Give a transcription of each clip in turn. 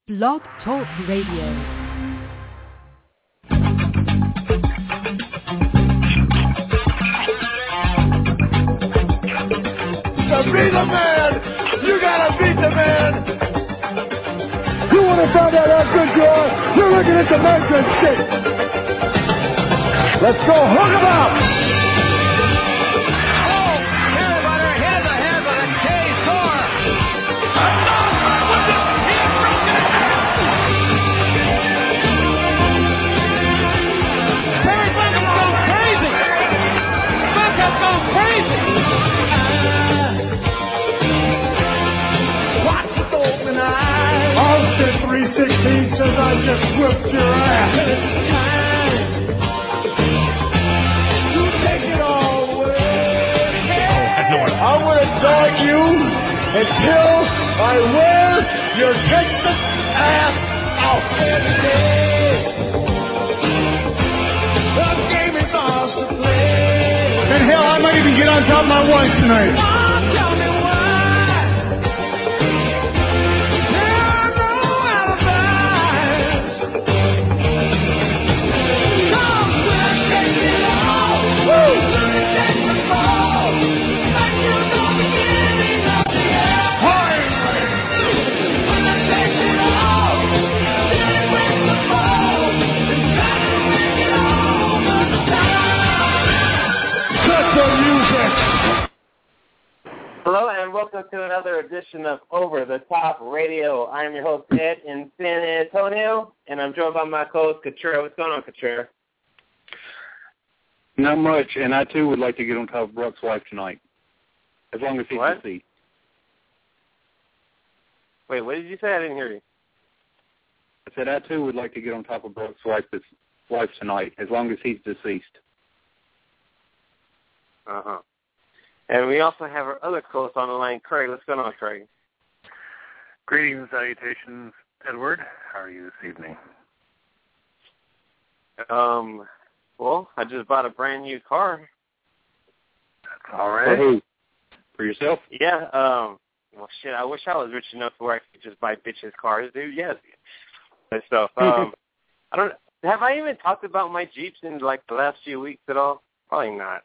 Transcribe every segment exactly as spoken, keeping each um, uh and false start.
Blog Talk Radio. To be the man, you gotta beat the man. You want to find out how good you are? You're looking at the measuring stick. Let's go, hook 'em up. Oh, everybody, here's the head of the K four. Another with it. He has broken it down. Terry Funk has gone crazy. Funk has gone crazy. Austin three sixteen says I just whipped your ass. You take it all away. I would have dogged you until I wear your Texas ass out. The game is ours to play. And hell, I might even get on top of my wife tonight. Oh, tell me why. Hello and welcome to another edition of Over the Top Radio. I am your host, Ed, in San Antonio, and I'm joined by my co-host, Katrina. What's going on, Katrina? Not much, and I, too, would like to get on top of Brock's wife tonight, as long as he's What? deceased. Wait, what did you say? I didn't hear you. I said I, too, would like to get on top of Brock's wife, wife tonight, as long as he's deceased. Uh-huh. And we also have our other co-host on the line, Craig. What's going on, Craig? Greetings and salutations, Edward. How are you this evening? Um, well, I just bought a brand new car. That's all right. For who? For yourself? Yeah, um, well, shit, I wish I was rich enough to where I could just buy bitches cars, dude. Yes. And stuff. Um, I don't, have I even talked about my Jeeps in, like, the last few weeks at all? Probably not.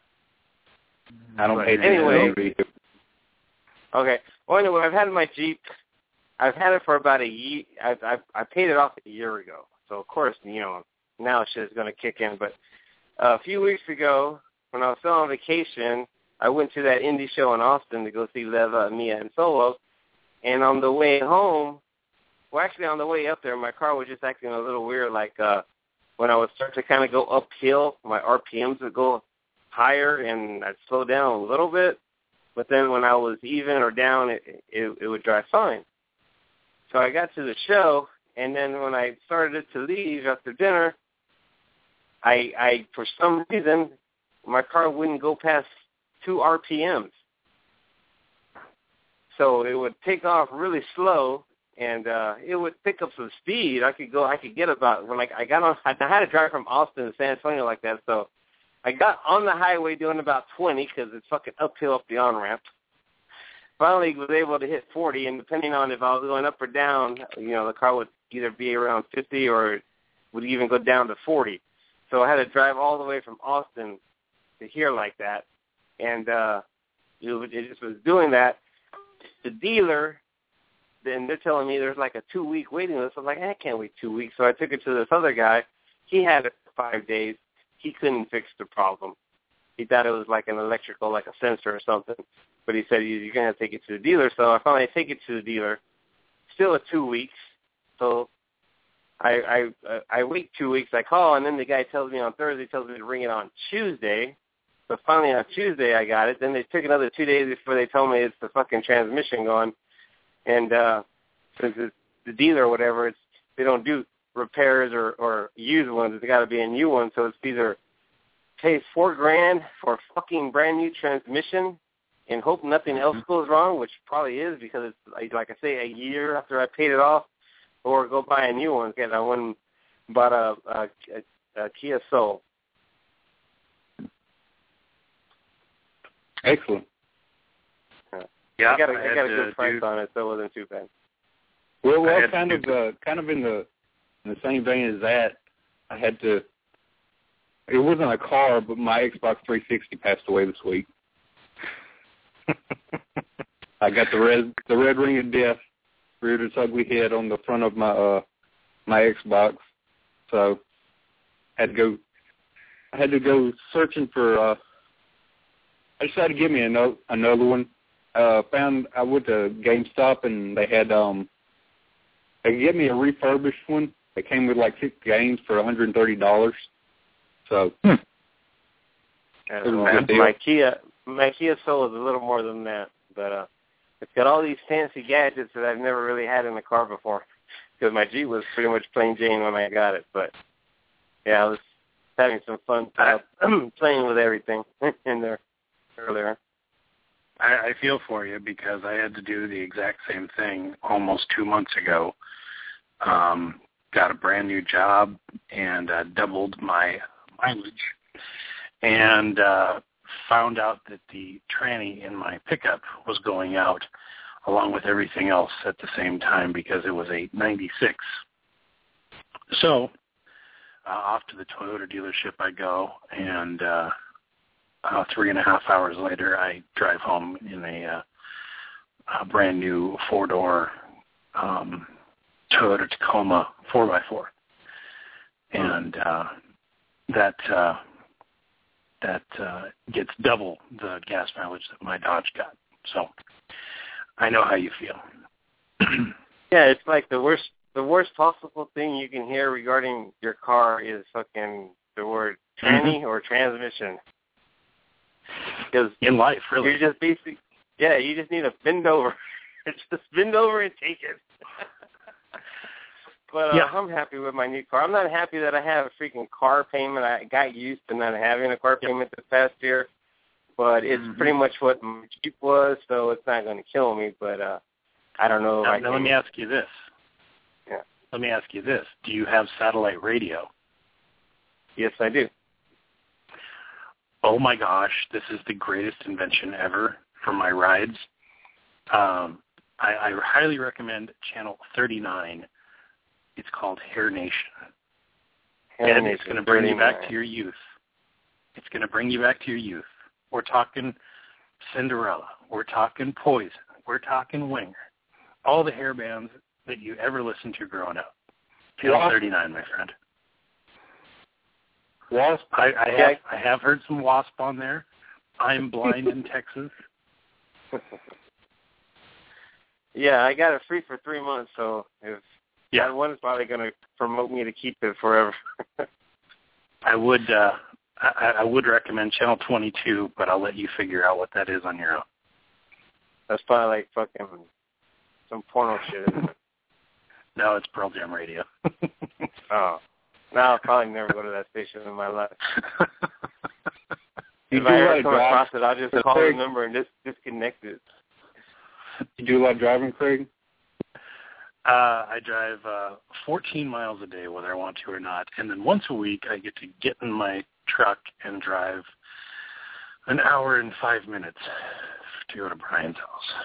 I don't but hate anyway. it. Okay. Well, anyway, I've had my Jeep. I've had it for about a year. I've, I've, I paid it off a year ago. So, of course, you know, now shit is going to kick in. But uh, a few weeks ago, when I was still on vacation, I went to that indie show in Austin to go see Leva, Mia, and Solo. And on the way home, well, actually on the way up there, my car was just acting a little weird. Like uh, when I would start to kind of go uphill, my R P Ms would go higher and I'd slow down a little bit, but then when I was even or down, it, it it would drive fine. So I got to the show, and then when I started to leave after dinner, I I for some reason my car wouldn't go past two R P Ms. So it would take off really slow, and uh, it would pick up some speed. I could go, I could get about when like I got on. I had to drive from Austin to San Antonio like that, so. I got on the highway doing about twenty because it's fucking uphill up the on-ramp. Finally was able to hit forty, and depending on if I was going up or down, you know, the car would either be around fifty or it would even go down to forty. So I had to drive all the way from Austin to here like that. And uh, it, it just was doing that. The dealer, then they're telling me there's like a two-week waiting list. I'm like, I can't wait two weeks. So I took it to this other guy. He had it for five days. He couldn't fix the problem. He thought it was like an electrical, like a sensor or something. But he said, you're going to take it to the dealer. So I finally take it to the dealer. Still at two weeks. So I I I wait two weeks. I call, and then the guy tells me on Thursday, tells me to bring it on Tuesday. So finally on Tuesday I got it. Then they took another two days before they told me it's the fucking transmission gone. And uh, since it's the dealer or whatever, it's they don't do repairs or, or used ones. It's got to be a new one. So it's either pay four grand for a fucking brand new transmission and hope nothing else goes wrong, which probably is because it's, like I say, a year after I paid it off, or go buy a new one. Because I went and bought a, a, a, a Kia Soul. Excellent. Yeah, I got a, I I got a had good to price do- on it, so it wasn't too bad. Well, well, kind of, uh, kind of in the in the same vein as that, I had to. It wasn't a car, but my Xbox three sixty passed away this week. I got the red the red ring of death reared its ugly head on the front of my uh, my Xbox, so I had to go. I had to go searching for. Uh, I decided to give me another another one. Uh, found I went to GameStop and they had um. They gave me a refurbished one. It came with like six games for one hundred thirty dollars. So, hmm. it was a good deal. My Kia, my Kia Soul is a little more than that, but uh, it's got all these fancy gadgets that I've never really had in the car before. Because my Jeep was pretty much plain Jane when I got it, but yeah, I was having some fun uh, playing with everything in there earlier. I, I feel for you because I had to do the exact same thing almost two months ago. Um, got a brand new job and uh, doubled my mileage, and uh, found out that the tranny in my pickup was going out along with everything else at the same time because it was a ninety-six. So uh, off to the Toyota dealership I go, and uh, uh, three and a half hours later I drive home in a, uh, a brand new four-door um, Toyota Tacoma four by four. And uh, that uh, that uh, gets double the gas mileage that my Dodge got. So I know how you feel. Yeah, it's like the worst the worst possible thing you can hear regarding your car is fucking the word tranny mm-hmm. or transmission. Because in life, really, you're just basically yeah, you just need to bend over. Just bend over and take it. But uh, yeah. I'm happy with my new car. I'm not happy that I have a freaking car payment. I got used to not having a car payment this past year. But it's mm-hmm. pretty much what my Jeep was, so it's not going to kill me. But uh, I don't know. Now, if I now can... let me ask you this. Yeah. Let me ask you this. Do you have satellite radio? Yes, I do. Oh, my gosh. This is the greatest invention ever for my rides. Um, I, I highly recommend Channel thirty-nine. It's called Hair Nation. Hair and Nation, it's going to bring you back to your youth. It's going to bring you back to your youth. We're talking Cinderella. We're talking Poison. We're talking Winger. All the hair bands that you ever listened to growing up. Channel Wasp. thirty-nine, my friend. Wasp? I, I, have, I have heard some Wasp on there. I'm Blind in Texas. Yeah, I got it free for three months, so if yeah, that one is probably going to promote me to keep it forever. I would, uh, I, I would recommend Channel twenty-two, but I'll let you figure out what that is on your own. That's probably like fucking some porno shit, isn't it? No, it's Pearl Jam Radio. Oh, now I'll probably never go to that station in my life. You if I ever come across it, I'll just call the number and just disconnect it. You do a lot of driving, Craig? Uh, I drive uh, fourteen miles a day, whether I want to or not. And then once a week, I get to get in my truck and drive an hour and five minutes to go to Brian's house.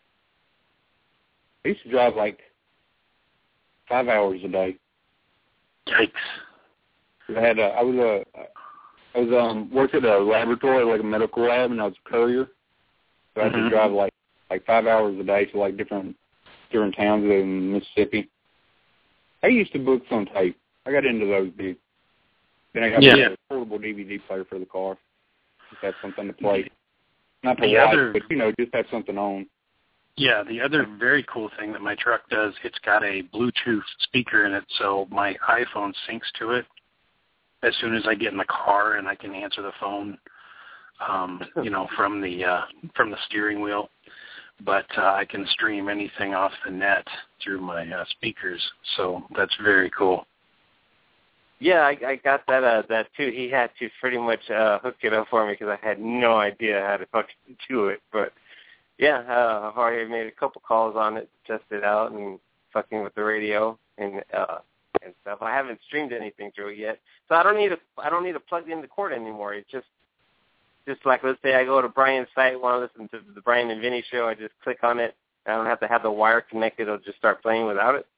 I used to drive like five hours a day. Yikes! I had a, I was a I was um worked at a laboratory, like a medical lab, and I was a courier. So I had mm-hmm. to drive like like five hours a day to like different different towns in Mississippi. I used to books on tape. I got into those big. Then I got yeah. a portable D V D player for the car. Just have something to play. Not to the watch, other, but, you know, just have something on. Yeah, the other very cool thing that my truck does, it's got a Bluetooth speaker in it, so my iPhone syncs to it as soon as I get in the car, and I can answer the phone, um, you know, from the uh, from the steering wheel. But uh, I can stream anything off the net through my uh, speakers, so that's very cool. Yeah, I, I got that uh, that too. He had to pretty much uh, hook it up for me because I had no idea how to fucking do it. But yeah, uh, I've already made a couple calls on it, tested it out, and fucking with the radio and uh, and stuff. I haven't streamed anything through it yet, so I don't need a I don't need to plug in the cord anymore. It just just like let's say I go to Brian's site, want to listen to the Brian and Vinny show. I just click on it, I don't have to have the wire connected. It'll just start playing without it.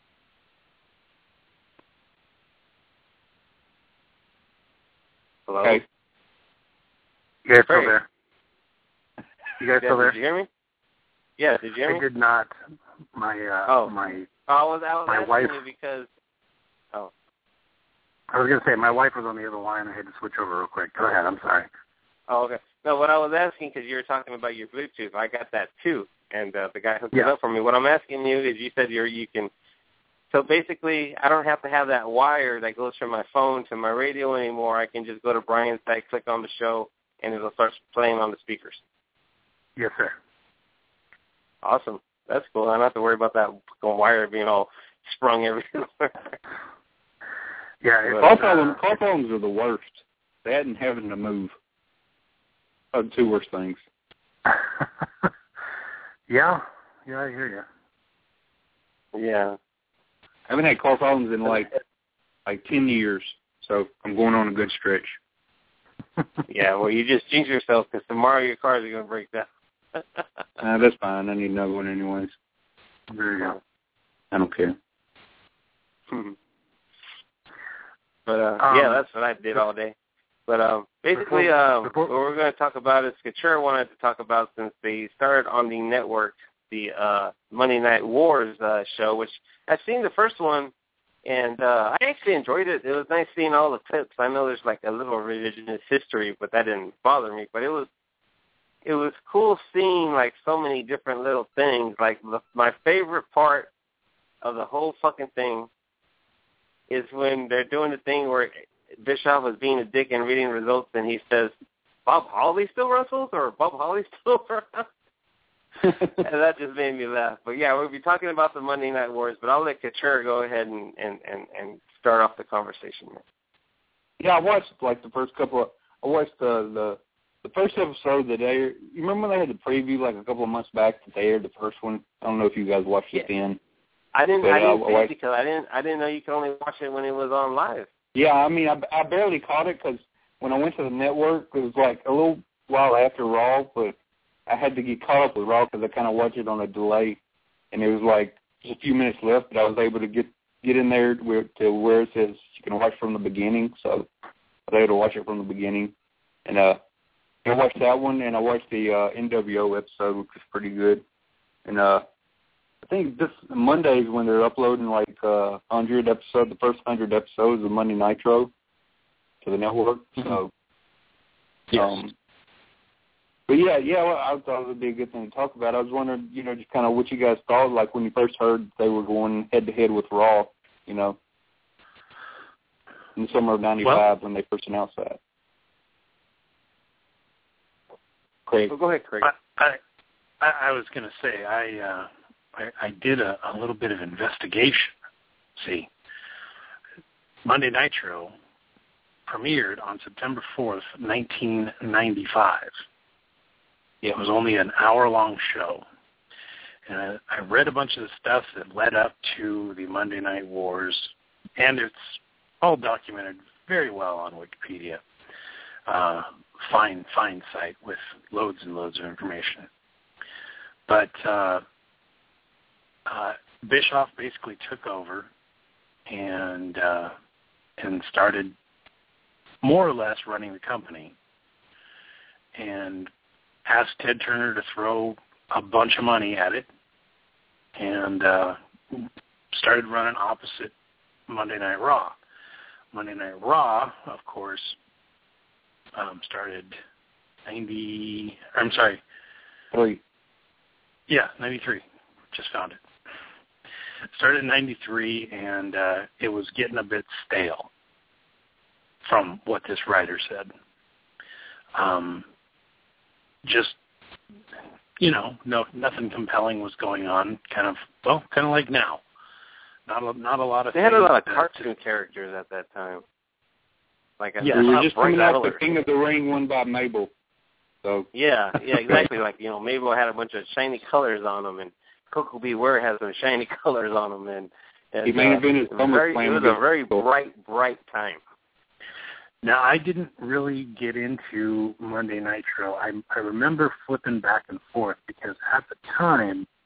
Hello? Okay. You guys still Great. there? You guys Yeah, still there? Did you hear me? Yeah, did you hear me? I did not. My, uh, Oh. my, I was, I was my asking wife, you because, oh. I was going to say, my wife was on the other line. I had to switch over real quick. Go ahead. I'm sorry. Oh, okay. No, what I was asking, because you were talking about your Bluetooth, I got that too, and uh, the guy hooked Yeah. it up for me. What I'm asking you is, you said you're, you can, so basically, I don't have to have that wire that goes from my phone to my radio anymore. I can just go to Brian's site, click on the show, and it'll start playing on the speakers. Yes, sir. Awesome. That's cool. I don't have to worry about that wire being all sprung everywhere. Yeah, it's, Call uh, phones, call phones are the worst. That and having to move are the two worst things. yeah, yeah, I hear you. Yeah. I haven't had call phones in like like ten years, so I'm going on a good stretch. Yeah, well, you just jinx yourself because tomorrow your cars are going to break down. uh, that's fine. I need another one anyways. There you go. I don't care. But, uh, Um, yeah, that's what I did all day. But um, basically, before, um, before, what we're going to talk about is Couture wanted to talk about, since they started on the network, the uh, Monday Night Wars uh, show, which I've seen the first one, and uh, I actually enjoyed it. It was nice seeing all the clips. I know there's like a little revisionist history, but that didn't bother me. But it was it was cool seeing like so many different little things. Like the, my favorite part of the whole fucking thing is when they're doing the thing where Bischoff was being a dick and reading results, and he says, "Bob Holly still wrestles," or "Bob Holly still around?" And that just made me laugh. But yeah, we'll be talking about the Monday Night Wars, but I'll let Couture go ahead and, and, and, and start off the conversation. Yeah, I watched like the first couple of, I watched the, the the first episode that they, you remember when they had the preview like a couple of months back that they aired the first one? I don't know if you guys watched Yeah. it then. I didn't, But, I didn't uh, see I it because I didn't, I didn't know you could only watch it when it was on live. Yeah, I mean, I, I barely caught it because when I went to the network, it was like a little while after Raw, but I had to get caught up with Raw because I kind of watched it on a delay, and it was like just a few minutes left, but I was able to get get in there where, to where it says you can watch from the beginning, so I was able to watch it from the beginning. And uh, I watched that one, and I watched the uh, N W O episode, which was pretty good. And uh, I think this Monday is when they're uploading like uh, one hundred episodes, the first one hundred episodes of Monday Nitro to the network. So, yes. um, but yeah, yeah, well, I thought it would be a good thing to talk about. I was wondering, you know, just kind of what you guys thought, like when you first heard they were going head to head with Raw, you know, in the summer of ninety-five well, when they first announced that. Craig, well, go ahead, Craig. I I, I was going to say I. Uh, I, I did a, a little bit of investigation. See, Monday Nitro premiered on September fourth, nineteen ninety-five. It was only an hour-long show. And I, I read a bunch of the stuff that led up to the Monday Night Wars, and it's all documented very well on Wikipedia. Uh, fine, fine site with loads and loads of information. But uh, Uh, Bischoff basically took over and uh, and started more or less running the company, and asked Ted Turner to throw a bunch of money at it, and uh, started running opposite Monday Night Raw. Monday Night Raw, of course, um, started ninety. I'm sorry, three. Yeah, ninety-three. Just found it. Started in ninety-three, and uh, it was getting a bit stale from what this writer said. Um, just, you know, no, nothing compelling was going on. Kind of, well, kind of like now. Not a, not a lot of. They had a lot of that, cartoon characters at that time. Like a, yeah, we were just coming out colors. the King of the Ring won by Mabel. So yeah, yeah, exactly. Like, you know, Mabel had a bunch of shiny colors on them, and Coco Beware has some shiny colors on them, and, and he may have been his uh, it was, very, it was a very bright, bright time. Now, I didn't really get into Monday Nitro. I, I remember flipping back and forth because at the time,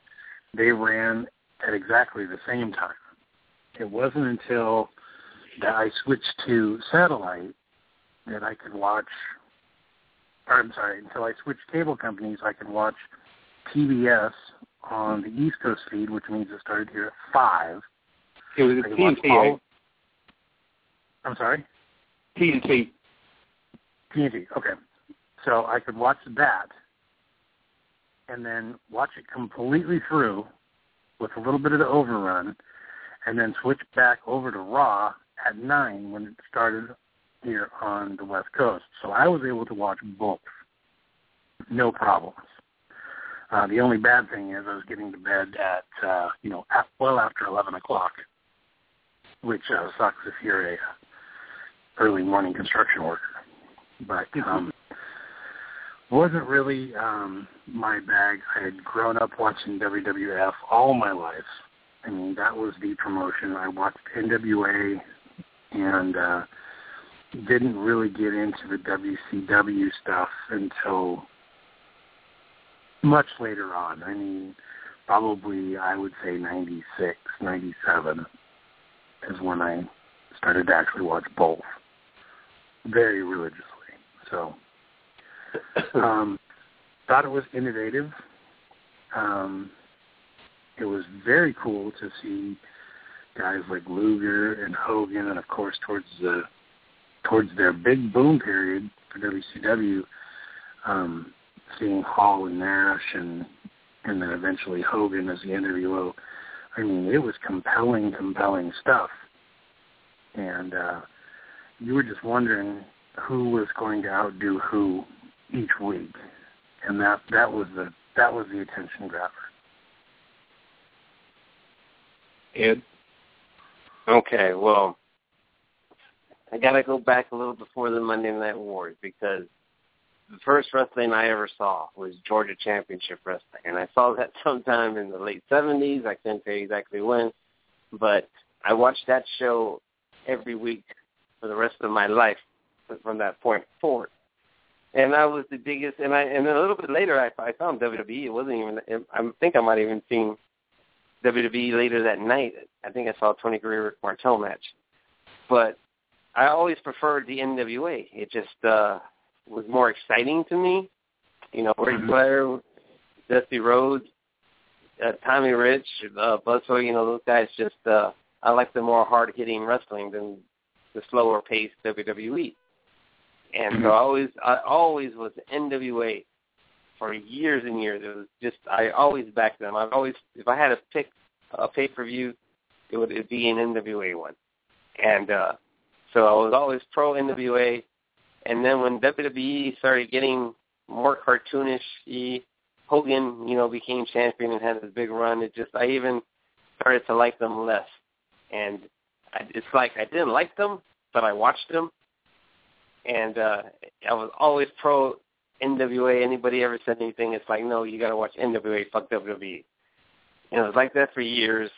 they ran at exactly the same time. It wasn't until that I switched to satellite that I could watch, or I'm sorry, until I switched cable companies, I could watch T B S on the East Coast feed, which means it started here at five. It was T N T. All, I'm sorry? T N T. T N T, okay. So I could watch that and then watch it completely through with a little bit of the overrun and then switch back over to Raw at nine when it started here on the West Coast. So I was able to watch both. No problems. Uh, the only bad thing is I was getting to bed at, uh, you know, at, well after eleven o'clock, which uh, sucks if you're a early morning construction worker. But um, wasn't really um, my bag. I had grown up watching W W F all my life. I mean, that was the promotion. I watched N W A and uh, didn't really get into the W C W stuff until much later on. I mean, probably I would say ninety-six, ninety-seven is when I started to actually watch both very religiously. So, um, thought it was innovative. Um, it was very cool to see guys like Luger and Hogan, and of course towards the towards their big boom period for W C W, um, seeing Hall and Nash and and then eventually Hogan as the N W O. I mean, it was compelling, compelling stuff. And uh, you were just wondering who was going to outdo who each week, and that that was the that was the attention grabber. Ed? Okay, well, I got to go back a little before the Monday Night Wars because the first wrestling I ever saw was Georgia Championship Wrestling, and I saw that sometime in the late seventies. I can't tell you exactly when, but I watched that show every week for the rest of my life from that point forward. And I was the biggest, and I and then a little bit later I, I found W W E. It wasn't even, I think I might have even seen W W E later that night. I think I saw a Tony Guerrero Martel match. But I always preferred the N W A. It just uh, was more exciting to me. You know, Ric Flair, Dusty Rhodes, uh, Tommy Rich, uh, Buzzsaw, you know, those guys just, uh, I like the more hard-hitting wrestling than the slower-paced W W E. And so I always, I always was N W A for years and years. It was just, I always backed them. I've always, if I had to pick a pay-per-view, it would it'd be an N W A one. And uh, so I was always pro-N W A. And then when W W E started getting more cartoonish, Hogan, you know, became champion and had his big run. It just, I even started to like them less. And I, it's like I didn't like them, but I watched them. And uh, I was always pro N W A. Anybody ever said anything, it's like, no, you got to watch N W A, fuck W W E. And it was like that for years.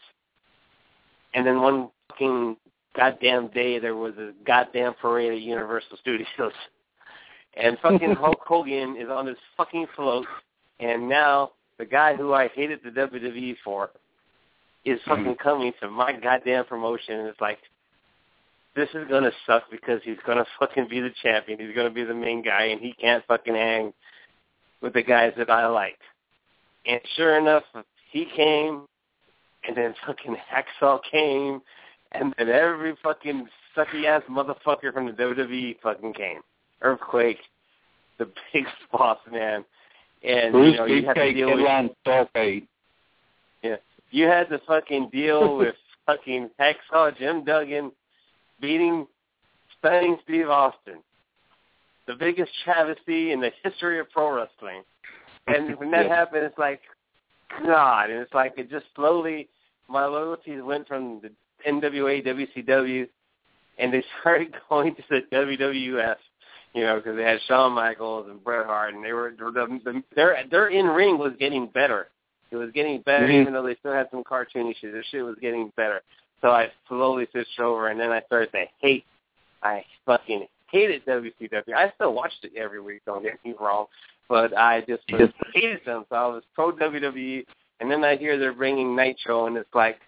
And then one fucking goddamn day, there was a goddamn parade at Universal Studios. And fucking Hulk Hogan is on this fucking float. And now the guy who I hated the W W E for is fucking coming to my goddamn promotion. And it's like, this is going to suck because he's going to fucking be the champion. He's going to be the main guy, and he can't fucking hang with the guys that I like. And sure enough, he came, and then fucking Hacksaw came, and then every fucking sucky-ass motherfucker from the W W E fucking came. Earthquake, the big boss man. And, Bruce you know, you had to deal with... Starcade. Yeah. You had to fucking deal with fucking Hacksaw, Jim Duggan, beating Stunning Steve Austin, the biggest travesty in the history of pro wrestling. And when that yeah. happened, it's like, God. And it's like it just slowly, my loyalties went from the N W A, W C W, and they started going to the W W F, you know, because they had Shawn Michaels and Bret Hart, and they were, the, the, their, their in-ring was getting better. It was getting better, mm-hmm. even though they still had some cartoon issues. Their shit was getting better. So I slowly switched over, and then I started to hate. I fucking hated W C W. I still watched it every week, don't get me wrong, but I just, just hated them. So I was pro W W E, And then I hear they're bringing Nitro, and it's like,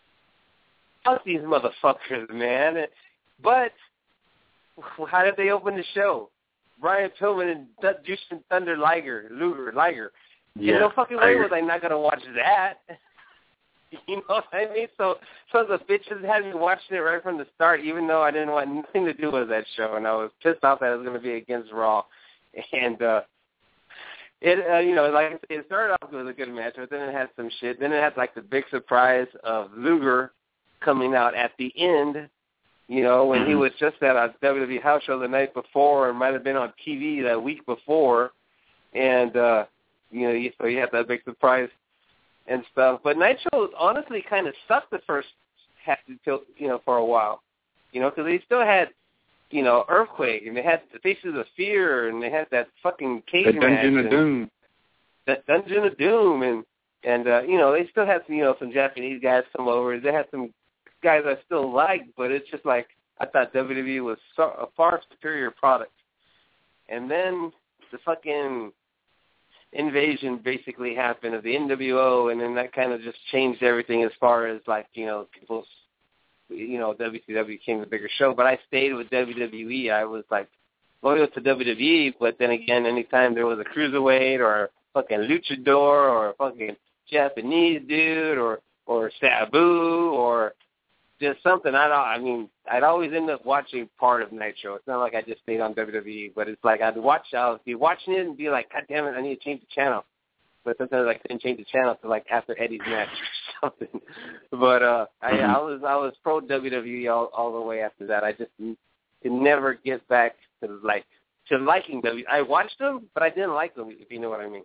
fuck these motherfuckers, man. But how did they open the show? Brian Pillman and D- Jushin Thunder Liger, Luger, Liger. Yeah, In no fucking way was I not going to watch that. You know what I mean? So, so the bitches had me watching it right from the start, even though I didn't want nothing to do with that show, and I was pissed off that it was going to be against Raw. And, uh, it, uh, you know, like I said, it started off with a good match, but then it had some shit. Then it had, like, the big surprise of Luger coming out at the end, you know, when he was just at a W W E house show the night before, or might have been on T V that week before, and, uh, you know, so you had that big surprise and stuff. But Nitro honestly kind of sucked the first half until, you know, for a while, you know, because they still had, you know, Earthquake, and they had the Faces of Fear, and they had that fucking cage the match. Dungeon of Doom. That Dungeon of Doom, and, and uh, you know, they still had some, you know, some Japanese guys come over. They had some guys I still liked, but it's just like, I thought W W E was so, a far superior product. And then the fucking invasion basically happened of the N W O, and then that kind of just changed everything as far as, like, you know, people's, you know, W C W became the bigger show. But I stayed with W W E. I was, like, loyal to W W E, but then again, anytime there was a cruiserweight or a fucking luchador or a fucking Japanese dude or, or Sabu or just something, I'd, I mean, I'd always end up watching part of Nitro. It's not like I just stayed on W W E, but it's like I'd watch, I'll be watching it and be like, God damn it, I need to change the channel. But sometimes I couldn't change the channel until like after Eddie's match or something. But uh, I, mm-hmm. I was I was pro W W E all, all the way after that. I just could never get back to like to liking W W E. I watched them, but I didn't like them, if you know what I mean.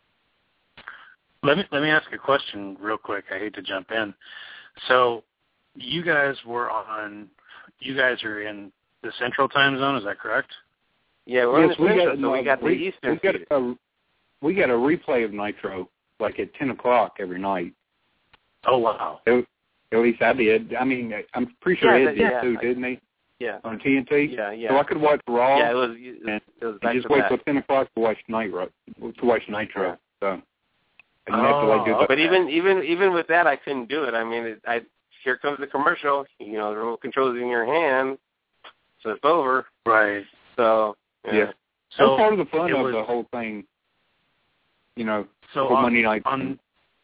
Let me let me ask a question real quick. I hate to jump in. So you guys were on, you guys are in the Central Time Zone, is that correct? Yeah, we're yes, in the we Central, got, so we got the we, Eastern. We got, a, we got a replay of Nitro, like at ten o'clock every night. Oh, wow. At, at least I did. I mean, I'm pretty sure yeah, Ed did yeah, too, I, didn't he? Yeah. On T N T? Yeah, yeah. So I could watch Raw yeah, it was, it was, and, it was and just wait till ten o'clock to watch Nitro. To watch Nitro. So I didn't oh, have to like do that. But even even even with that, I couldn't do it. I mean, it, I here comes the commercial. You know, the remote control's in your hand, so it's over. Right. So yeah. yeah. So that's part of the fun of was, the whole thing. You know, so for on, Monday night. On,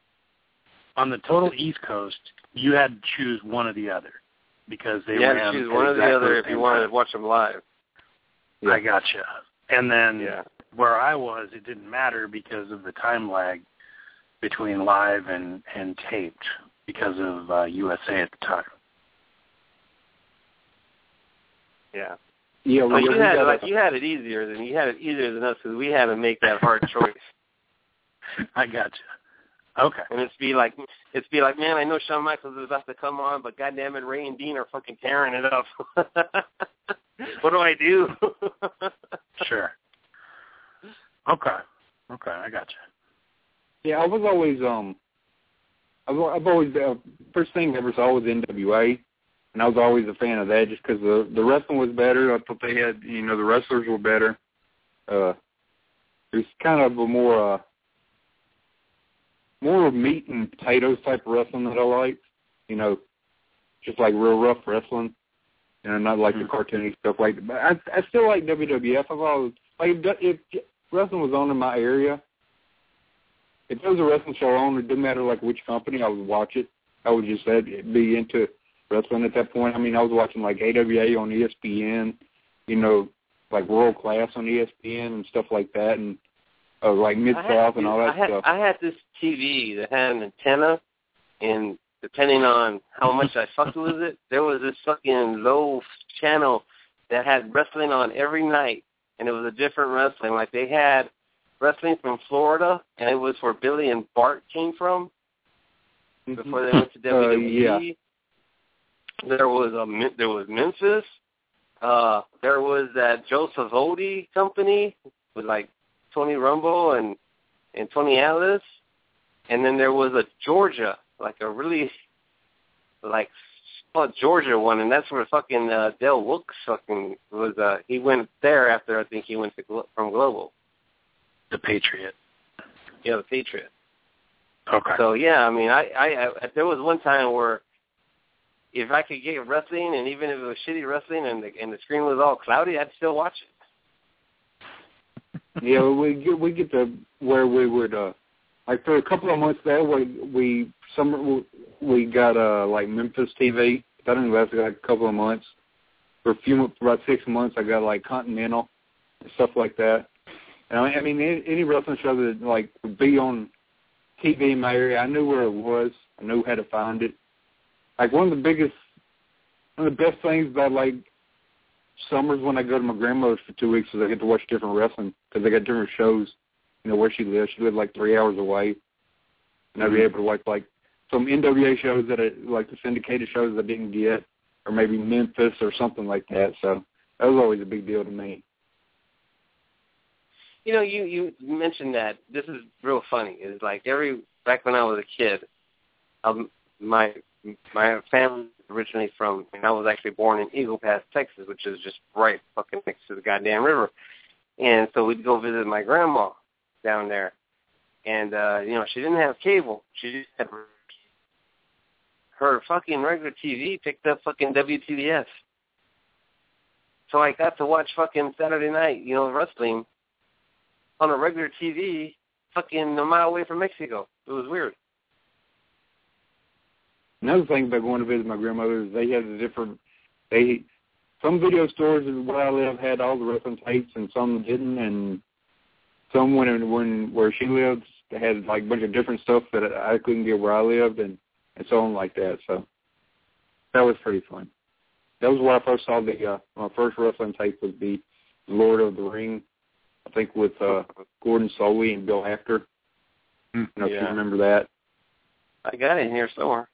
on the total East Coast, you had to choose one or the other because they you had ran to choose one or exactly the other if the you same wanted time. to watch them live. Yeah. I gotcha. And then yeah. where I was, it didn't matter because of the time lag between live and, and taped because of uh, U S A at the time. Yeah. Yeah, so well, you we had got like a, you had it easier than you had it easier than us because we had to make that hard choice. I gotcha. Okay. And it's be like it's be like, man, I know Shawn Michaels is about to come on, but goddamn it, Ray and Dean are fucking tearing it up. What do I do? Sure. Okay. Okay, I gotcha. Yeah, I was always um, I've, I've always uh, first thing I ever saw was N W A, and I was always a fan of that just because the the wrestling was better. I thought they had, you know, the wrestlers were better. Uh, it was kind of a more uh, more of meat and potatoes type of wrestling that I liked. You know, just like real rough wrestling, and not like mm-hmm. the cartoony stuff like that. But I I still like W W F. I've always like if wrestling was on in my area. If there was a wrestling show on, it didn't matter like which company, I would watch it. I would just be into wrestling at that point. I mean, I was watching like A W A on E S P N, you know, like World Class on E S P N and stuff like that, and uh, like Mid-South and all that I had, stuff. I had this T V that had an antenna, and depending on how much I fucked with it, there was this fucking low channel that had wrestling on every night, and it was a different wrestling. Like they had wrestling from Florida, and it was where Billy and Bart came from before they went to W W E. Uh, yeah. There was a there was Memphis. Uh, there was that Joe Savodi company with like Tony Rumble and and Tony Atlas, and then there was a Georgia, like a really like oh, Georgia one, and that's where fucking uh, Del Wilkes fucking was. Uh, he went there after I think he went to Glo- from Global. The Patriot. Yeah, the Patriot. Okay. So yeah, I mean, I, I, I there was one time where if I could get wrestling, and even if it was shitty wrestling, and the and the screen was all cloudy, I'd still watch it. Yeah, we get we get to where we would uh, like for a couple of months there, we we some we got uh like Memphis T V. That only lasted like a couple of months. For a few for about six months, I got like Continental and stuff like that. And I mean, any, any wrestling show that like would be on T V in my area, I knew where it was. I knew how to find it. Like one of the biggest, one of the best things about like summers when I go to my grandmother's for two weeks is I get to watch different wrestling because they got different shows. You know where she lives. She lived like three hours away, and I'd be able to watch like some N W A shows that I, like the syndicated shows I didn't get, or maybe Memphis or something like that. So that was always a big deal to me. You know, you, you mentioned that. This is real funny. It's like every back when I was a kid, um, my my family originally from, and I was actually born in Eagle Pass, Texas, which is just right fucking next to the goddamn river. And so we'd go visit my grandma down there. And, uh, you know, she didn't have cable. She just had her fucking regular T V picked up fucking W T B S. So I got to watch fucking Saturday night, you know, wrestling on a regular T V fucking a mile away from Mexico. It was weird. Another thing about going to visit my grandmother is they had a different, they, some video stores where I live had all the wrestling tapes and some didn't, and some when, when where she lived they had like a bunch of different stuff that I couldn't get where I lived, and, and so on like that. So that was pretty fun. That was where I first saw the, uh, my first wrestling tape was the Lord of the Ring, I think with uh, Gordon Soley and Bill Hafter. I don't know yeah. if you remember that. I got it in here somewhere.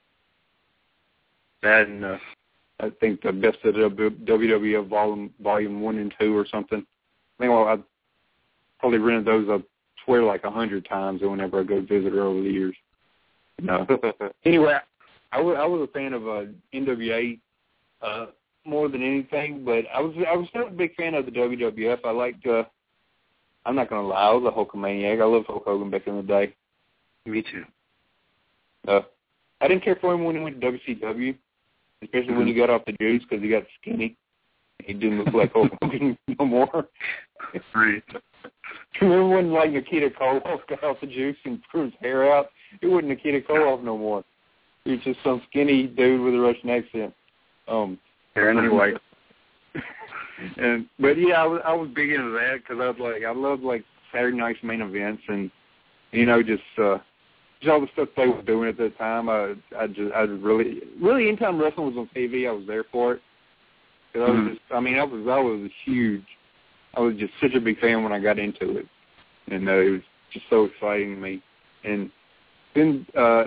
That and uh, I think the Best of W W F Volume Volume One and Two or something. I think well, I probably rented those. I swear like a hundred times whenever I go visit her over the years. No. Anyway, I was I was a fan of uh, N W A uh, more than anything, but I was I was not a big fan of the W W F. I liked. Uh, I'm not gonna lie, I was a Hulkamaniac. I loved Hulk Hogan back in the day. Me too. Uh, I didn't care for him when he went to W C W. Especially mm-hmm. when he got off the juice because he got skinny. He didn't look like Hulk Hogan no more. Right. Remember when like Nikita Koloff got off the juice and grew his hair out? It wasn't Nikita Koloff no more. He was just some skinny dude with a Russian accent. Um. Anyway. and but yeah, I was I was big into that because I was like I loved like Saturday night's main events and you know just. uh Just all the stuff they were doing at that time, I, I just, I was really, really, anytime wrestling was on T V, I was there for it. Cause I was mm-hmm. just, I mean, I was, I was huge. I was just such a big fan when I got into it, and uh, it was just so exciting to me. And then uh,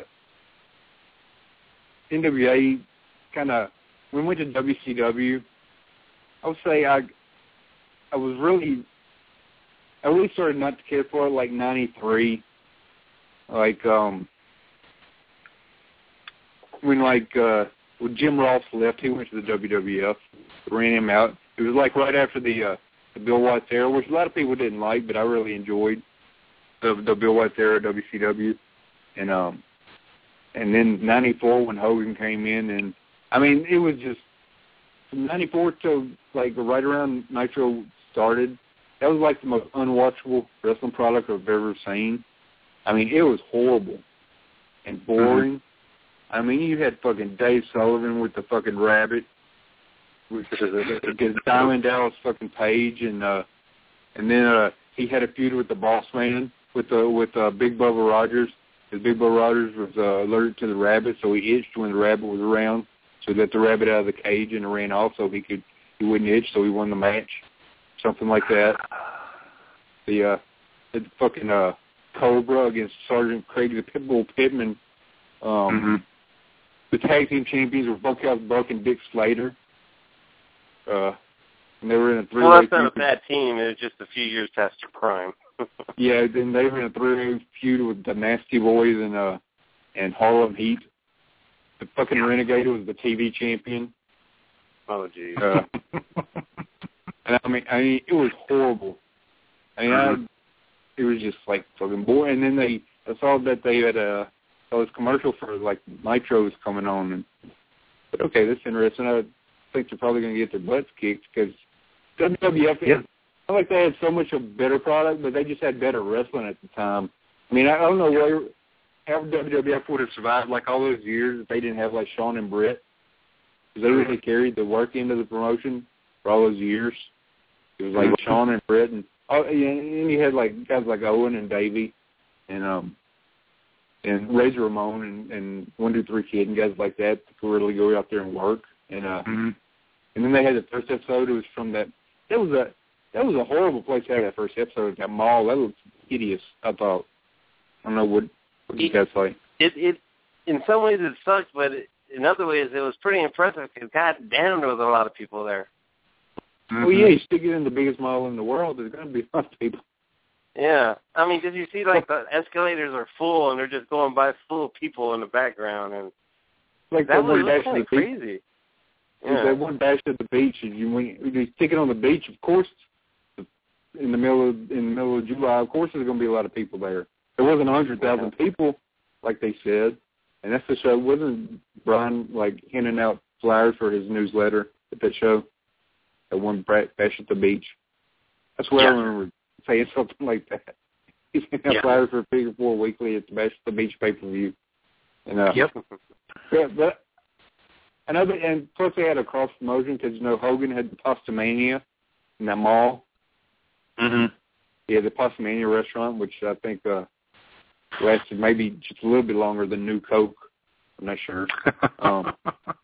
N W A kind of, when we went to W C W, I would say I, I was really, I really started not to care for it like ninety-three. Like, um, when, like, uh, when Jim Ross left, he went to the W W F, ran him out. It was, like, right after the uh, the Bill Watts era, which a lot of people didn't like, but I really enjoyed the, the Bill Watts era of W C W. And, um, and then ninety-four when Hogan came in, and, I mean, it was just, from ninety-four to, like, right around Nitro started, that was, like, the most unwatchable wrestling product I've ever seen. I mean, it was horrible and boring. Mm-hmm. I mean, you had fucking Dave Sullivan with the fucking rabbit, with the Diamond Dallas fucking Page, and uh, and then uh, he had a feud with the Boss Man with uh, with uh, Big Bubba Rogers. Because Big Bubba Rogers was uh, allergic to the rabbit, so he itched when the rabbit was around. So he let the rabbit out of the cage and ran off, so he could he wouldn't itch, so he won the match, something like that. The uh, the fucking uh. Cobra against Sergeant Craig the Pitbull Pittman. Um, mm-hmm. The tag team champions were Bunkhouse Buck and Dick Slater. Uh, and they were in a three-way Well, that's not feud. a bad team. It was just a few years past their prime. Yeah, then they were in a three-way feud with the Nasty Boys and uh, and Harlem Heat. The fucking Renegade was the T V champion. Oh, geez. Uh, and I mean, I mean, it was horrible. I mean, mm-hmm. I. It was just like fucking boring. And then they I saw that they had a uh, this commercial for like Nitro was coming on, and but okay, that's interesting. I think they're probably going to get their butts kicked because W W F. Yeah. I like they had so much a better product, but they just had better wrestling at the time. I mean, I don't know where how W W F would have survived like all those years if they didn't have like Shawn and Britt, because they really carried the work into the promotion for all those years. It was like mm-hmm. Shawn and Britt, and oh, and you had like guys like Owen and Davey, and um, and Razor Ramon and, and One Two Three Kid and guys like that that could really go out there and work. And uh, mm-hmm. and then they had the first episode. It was from that. That was a that was a horrible place to have that first episode. That mall. That was hideous. I thought. I don't know what, what you guys say. It it in some ways it sucked, but it, in other ways it was pretty impressive because God damn, there was a lot of people there. Mm-hmm. Well, yeah, you stick it in the biggest mall in the world, there's going to be a lot of people. Yeah. I mean, did you see, like, the escalators are full, and they're just going by full of people in the background, and like that, that was bash kind of crazy. Yeah. That one bash at the beach, and you, when you stick it on the beach, of course, in the middle of, in the middle of July, of course there's going to be a lot of people there. There wasn't one hundred thousand yeah. people, like they said, and that's the show. Wasn't Brian, like, handing out flyers for his newsletter at that show? That one bash at the beach. That's where yeah. I remember saying something like that. He's handing out yeah. flyers for Figure Four Weekly at the Bash at the Beach pay-per-view. And, uh, yep. Yeah, but another, and plus they had a cross promotion because, you know, Hogan had the Pastamania in that mall. Mm-hmm. He had the Pastamania restaurant, which I think uh, lasted maybe just a little bit longer than New Coke. I'm not sure. um,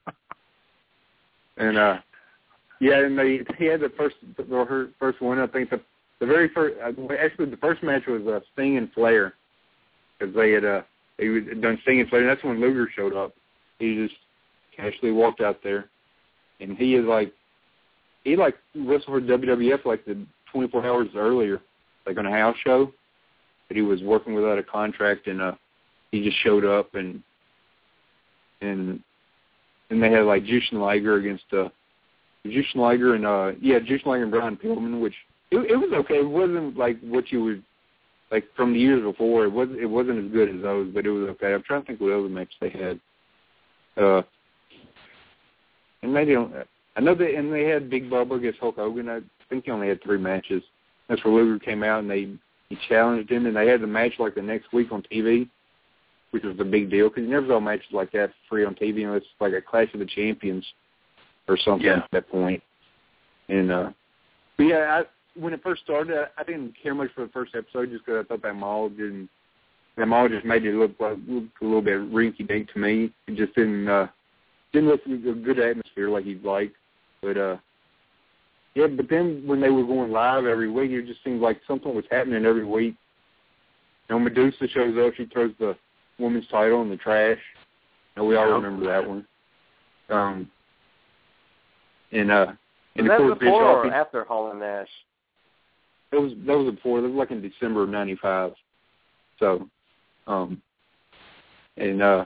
and, uh, yeah, and they he had the first the first one. I think the the very first actually the first match was uh, Sting and Flair because they had uh they had done Sting and Flair. And that's when Luger showed up. He just casually walked out there, and he is like he like wrestled for W W F like the twenty-four hours earlier, like on a house show. But he was working without a contract, and uh he just showed up and and and they had like Jushin Liger against uh. Jushin Liger and uh yeah, Jushin Liger and Brian Pillman, which it, it was okay. It wasn't like what you would like from the years before. It wasn't it wasn't as good as those, but it was okay. I'm trying to think what other matches they had. Uh, and they don't. I know they and they had Big Bubba against Hulk Hogan. I think he only had three matches. That's where Luger came out and they he challenged him, and they had the match like the next week on T V, which was a big deal because you never saw matches like that free on T V. You know, it's like a Clash of the Champions or something yeah. at that point. And, uh, but yeah, I, when it first started, I, I didn't care much for the first episode just because I thought that mall didn't, that mall just made it look like look a little bit rinky-dink to me. It just didn't, uh, didn't look like a good atmosphere like you'd like. But, uh, yeah, but then when they were going live every week, it just seemed like something was happening every week. You know, Medusa shows up, she throws the women's title in the trash. You know, we all remember that one. Um, And uh, and was of that before or he, after Hall and Nash? It was that was before. That was like in December of ninety-five. So, um, and uh,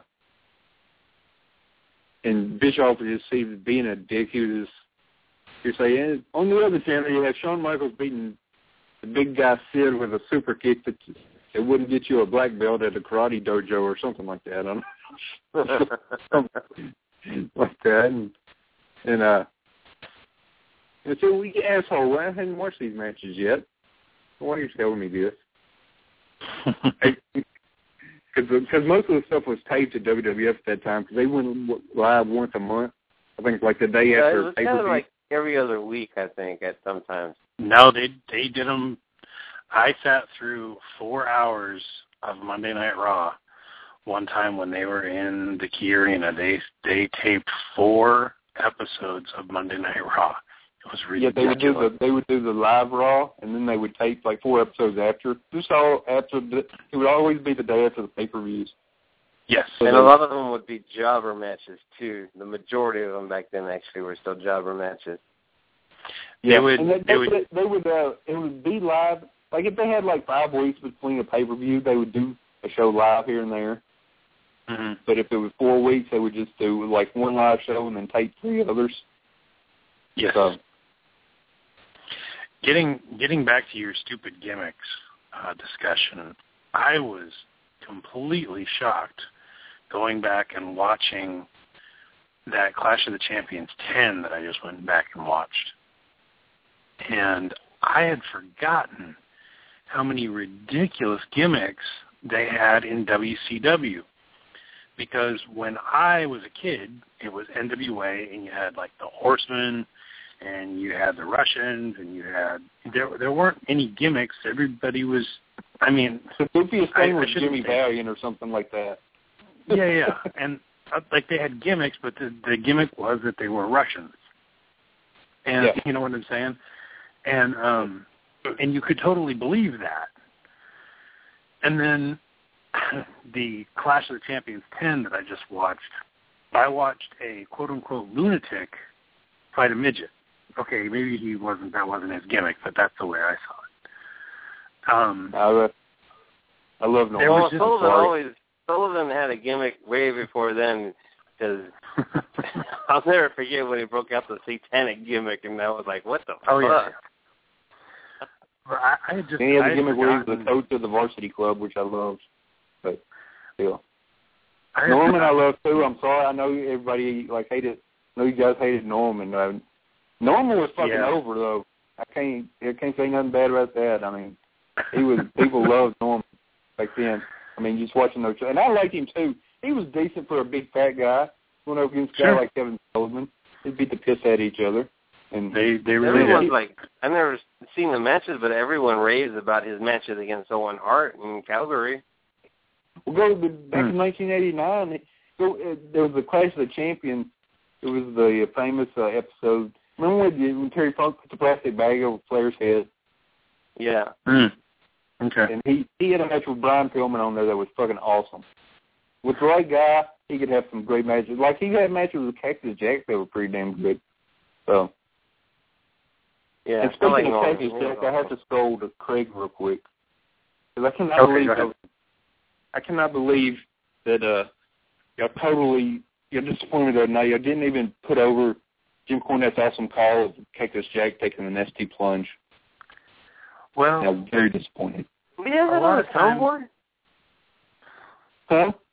and Bischoff was just see being a dick. He was he was saying on the other channel you have Shawn Michaels beating the big guy Sid with a super kick that it wouldn't get you a black belt at a karate dojo or something like that. I don't know. something like that, and and uh. And so, we asshole, I hadn't watched these matches yet. Why are you telling me this? Because most of the stuff was taped at W W F at that time, because they went live once a month. I think like the day yeah, after it was pay-per-view. Kind of like every other week, I think, at some times. No, they they did them. I sat through four hours of Monday Night Raw one time when they were in the Key Arena. They they taped four episodes of Monday Night Raw. It was really yeah, they would do the they would do the live Raw, and then they would tape like four episodes after. Just all after the, it would always be the day after the pay per views. Yes, so and they, a lot of them would be jobber matches too. The majority of them back then actually were still jobber matches. Yeah, they would. And they, they, they would. They, they would. Uh, it would be live. Like if they had like five weeks between a pay per view, they would do a show live here and there. Mm-hmm. But if it was four weeks, they would just do like one live show and then tape three others. Yes. So, Getting getting back to your stupid gimmicks uh, discussion, I was completely shocked going back and watching that Clash of the Champions ten that I just went back and watched. And I had forgotten how many ridiculous gimmicks they had in W C W. Because when I was a kid, it was N W A, and you had, like, the Horsemen, and you had the Russians, and you had there there weren't any gimmicks. Everybody was, I mean, the goofiest thing I, was I Jimmy say, Valiant or something like that. Yeah, yeah, and uh, like they had gimmicks, but the, the gimmick was that they were Russians, and yeah. you know what I'm saying, and um, and you could totally believe that. And then the Clash of the Champions ten that I just watched, I watched a quote-unquote lunatic fight a midget. Okay, maybe he wasn't, that wasn't his gimmick, but that's the way I saw it. Um, I, uh, I love Norman. Well, Sullivan always, Sullivan had a gimmick way before then, because I'll never forget when he broke out the satanic gimmick, and I was like, what the oh, fuck? Yeah. Well, I, I had just, and he had I the had gimmick where he was forgotten. the coach of the varsity club, which I loved. But still. I Norman I love too. I'm sorry. I know everybody like hated. I know you guys hated Norman. Uh, Norman was fucking yeah. over though. I can't. I can't say nothing bad about that. I mean, he was. People loved Norman back then. I mean, just watching those, and I liked him too. He was decent for a big fat guy. Going up against a guy sure. like Kevin Sullivan, they beat the piss out of each other. And they they really Everyone's did. like, I've never seen the matches, but everyone raves about his matches against Owen Hart in Calgary. We'll go to, back hmm. in nineteen eighty-nine. So, uh, there was the Clash of the Champions. It was the uh, famous uh, episode. Remember when, when Terry Funk put the plastic bag over Flair's head? Yeah. Mm. Okay. And he, he had a match with Brian Pillman on there that was fucking awesome. With the right guy, he could have some great matches. Like, he had matches with Cactus Jack that were pretty damn good. So, Yeah. and speaking like of Norman. Cactus Jack, I have to scold Craig real quick. Because I cannot Okay, believe go ahead. I cannot believe that uh, y'all totally, y'all disappointed the other night. Y'all didn't even put over Jim Cornette's awesome call of Cactus Jack taking the nasty plunge. Well, I was very disappointed. We have A that lot on of the times- soundboard? Huh?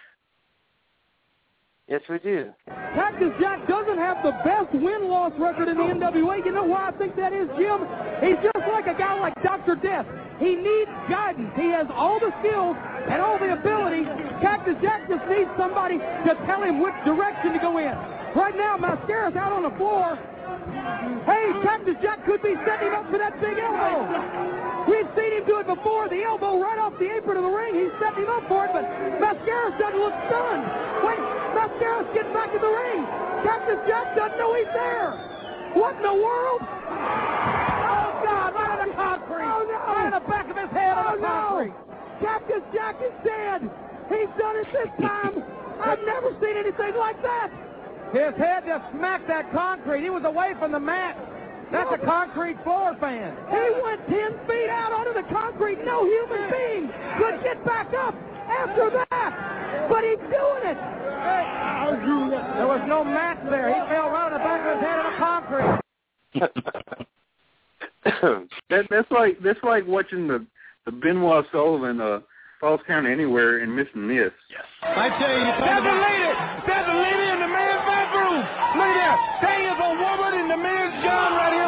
Yes, we do. Cactus Jack doesn't have the best win-loss record in the N W A. You know why I think that is, Jim? He's just like a guy like Doctor Death. He needs guidance. He has all the skills and all the ability. Cactus Jack just needs somebody to tell him which direction to go in. Right now, Mascara's out on the floor. Hey, Cactus Jack could be setting him up for that big elbow. We've seen him do it before. The elbow right off the apron of the ring. He's setting him up for it, but Mascaras doesn't look stunned. Wait, Mascaras getting back in the ring. Cactus Jack doesn't know he's there. What in the world? Oh, God, right on the concrete. Oh, no. Right on the back of his head on the concrete. Cactus Jack is dead. He's done it this time. I've never seen anything like that. His head just smacked that concrete. He was away from the mat. That's a concrete floor fan. He went ten feet out onto the concrete. No human being could get back up after that. But he's doing it. There was no mat there. He fell right on the back of his head on the concrete. that, that's like that's like watching the, the Benoit Sullivan uh, Falls Count Anywhere and missing this. yes. I tell you, there's a lady. There's a lady in the men's bathroom. Look at that. There is a woman in the men's gown right here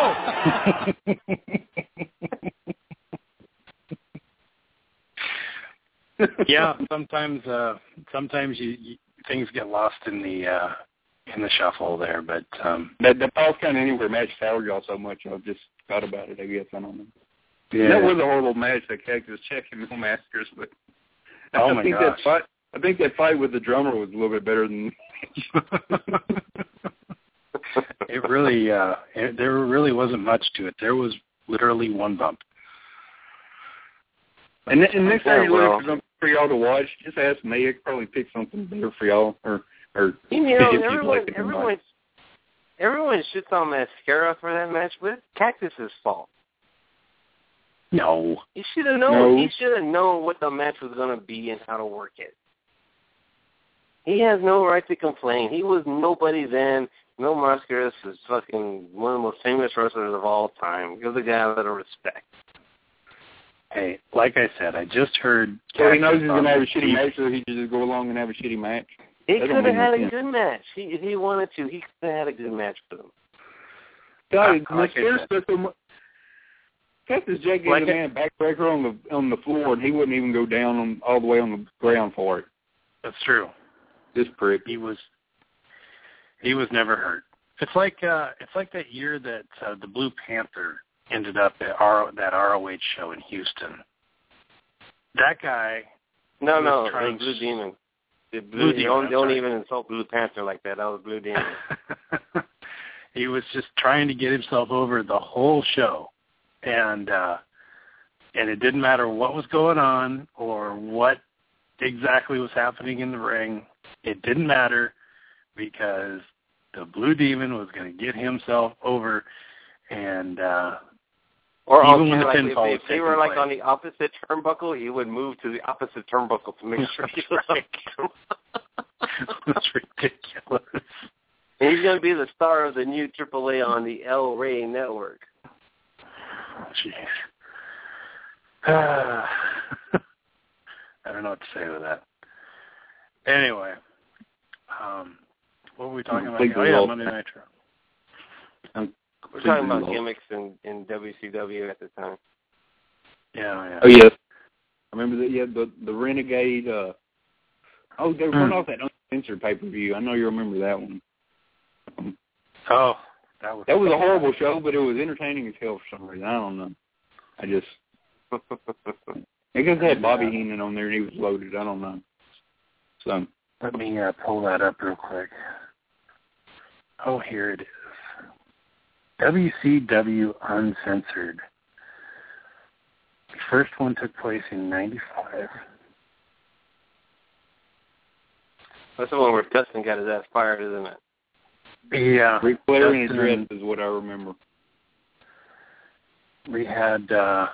in Baltimore. Yeah, sometimes uh, sometimes you, you things get lost in the uh, in the shuffle there, but um, That the Falls Count Anywhere match soured y'all so much, I just thought about it. I guess I don't know. yeah. That was a horrible match that Cactus Jack and Mil Masters, but Oh I my think gosh. that fight. I think that fight with the drummer was a little bit better than. It really, uh, it, there really wasn't much to it. There was literally one bump. And, and next time Yeah, you're well. looking for something for y'all to watch, just ask me. I could probably pick something better for y'all, or or You know, if you'd everyone, like it or everyone, not. everyone shits on Mascara for that match, but it's Cactus's fault. No. He should have known. No. He should have known what the match was going to be and how to work it. He has no right to complain. He was nobody then. Mil Mascaras is fucking one of the most famous wrestlers of all time. Give the guy a little respect. Hey, like I said, I just heard... So he knows he's going to have a shitty match, so he can just go along and have a shitty match? He could have had a good match. He, if he wanted to, he could have had a good match with him. God, uh, like Cactus Jack gave like the man a backbreaker on the on the floor, and he wouldn't even go down on, all the way on the ground for it. That's true. This prick. He was he was never hurt. It's like uh, it's like that year that uh, the Blue Panther ended up at R- that R O H show in Houston. That guy. No, no, it was Blue Demon. The Blue, Blue Demon. Don't, don't even insult Blue Panther like that. That was Blue Demon. He was just trying to get himself over the whole show, and uh, and it didn't matter what was going on or what exactly was happening in the ring. It didn't matter because the Blue Demon was going to get himself over, and uh, or even when the like pinfall if, if they were place. like on the opposite turnbuckle, he would move to the opposite turnbuckle to make sure he was right. That's ridiculous. And he's going to be the star of the new Triple A on the El Rey Network. Jeez. I don't know what to say with that. Anyway, um, what were we talking about? Oh, yeah, Monday Nitro. We're talking about gimmicks in, in W C W at the time. Yeah, yeah. Oh, yeah. I remember that, yeah, the, the Renegade. Uh, oh, they were going off that uncensored pay-per-view. I know you remember that one. Um, oh, that was... That was a horrible show, but it was entertaining as hell for some reason. I don't know. I just... I guess they had Bobby Heenan on there and he was loaded. I don't know. So... Let me uh, pull that up real quick. Oh, here it is. W C W Uncensored. The first one took place in ninety-five. That's the one where Dustin got his ass fired, isn't it? Yeah. Ric Flair in his dress is what I remember. We had uh,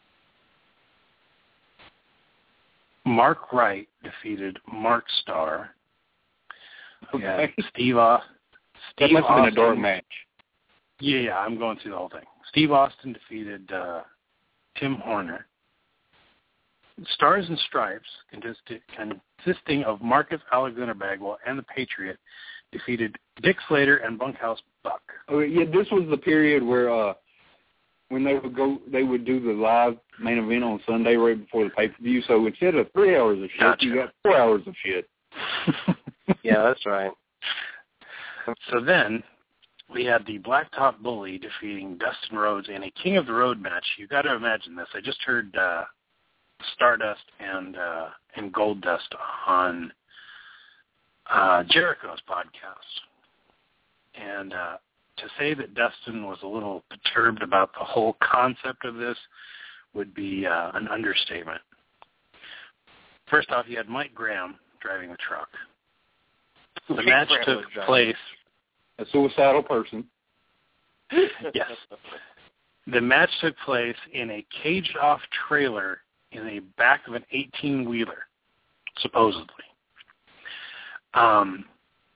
Mark Wright defeated Mark Starr. We Okay. had Steve, Au- Steve That must have Austin. been a dark match. Yeah, yeah, I'm going through the whole thing. Steve Austin defeated uh, Tim Horner. Stars and Stripes, consisted, consisting of Marcus Alexander Bagwell and the Patriot, defeated Dick Slater and Bunkhouse Buck. Oh, yeah, this was the period where uh, when they would go, they would do the live main event on Sunday right before the pay-per-view. So instead of three hours of shit, Gotcha. you got four hours of shit. Yeah, that's right. So then we had the Blacktop Bully defeating Dustin Rhodes in a King of the Road match. You got to imagine this. I just heard uh, Stardust and uh, and Goldust on uh, Jericho's podcast, and uh, to say that Dustin was a little perturbed about the whole concept of this would be uh, an understatement. First off, you had Mike Graham driving the truck. The match took place. A suicidal person. Yes. The match took place in a caged-off trailer in the back of an eighteen-wheeler, supposedly. Um,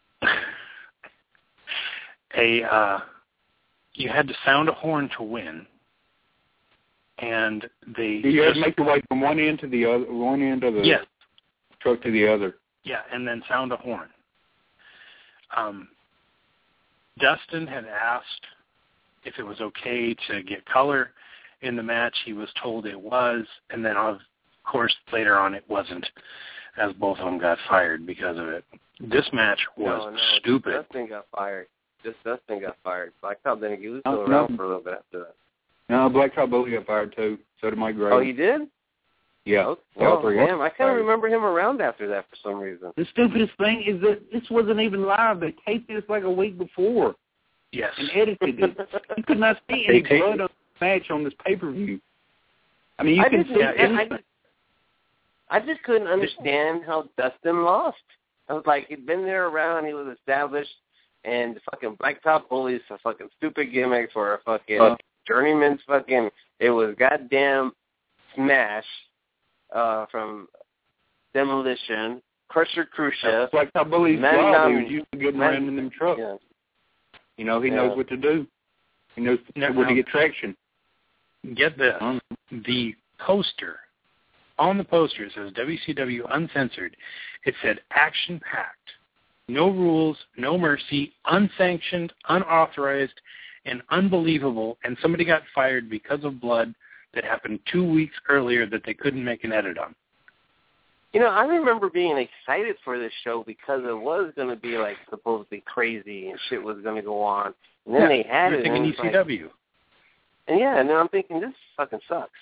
a uh, you had to sound a horn to win, and they You had just, to make your way from one end to the other, one end of the yes, truck to the other. yeah, and then sound a horn. Um, Dustin had asked if it was okay to get color in the match. He was told it was, and then, of course, later on it wasn't, as both of them got fired because of it. This match was no, no, stupid. Dustin got fired. Just Dustin got fired. Blacktop didn't. He was still No, around no. for a little bit after that. No, Blacktop Bully got fired too. So did Mike Graham. Oh, he did? Yeah. Oh, All well, three. damn, I kind of remember him around after that for some reason. The stupidest thing is that this wasn't even live. They taped this like a week before Yes. and edited it. You could not see any They taped blood on the match on this pay-per-view. I mean, you I can didn't- see I- any- I just- I just couldn't understand how Dustin lost. I was like, he'd been there around, he was established, and the fucking Blacktop Bullies for fucking stupid gimmicks or a fucking Uh. Journeyman's fucking, it was goddamn Smash uh, from Demolition, Crusher Khrushchev. Blacktop Bully's Man job. down- He was used to getting Man- around in them trucks. Yeah. You know, he Yeah. knows what to do. He knows No, where no. to get traction. Get this. Um, The poster, on the poster, it says W C W Uncensored. It said action-packed. No rules, no mercy, unsanctioned, unauthorized, and unbelievable. And somebody got fired because of blood that happened two weeks earlier that they couldn't make an edit on. You know, I remember being excited for this show because it was going to be, like, supposedly crazy and shit was going to go on. And then yeah, they had you're it. thinking and E C W. Like, and, yeah, and then I'm thinking, this fucking sucks.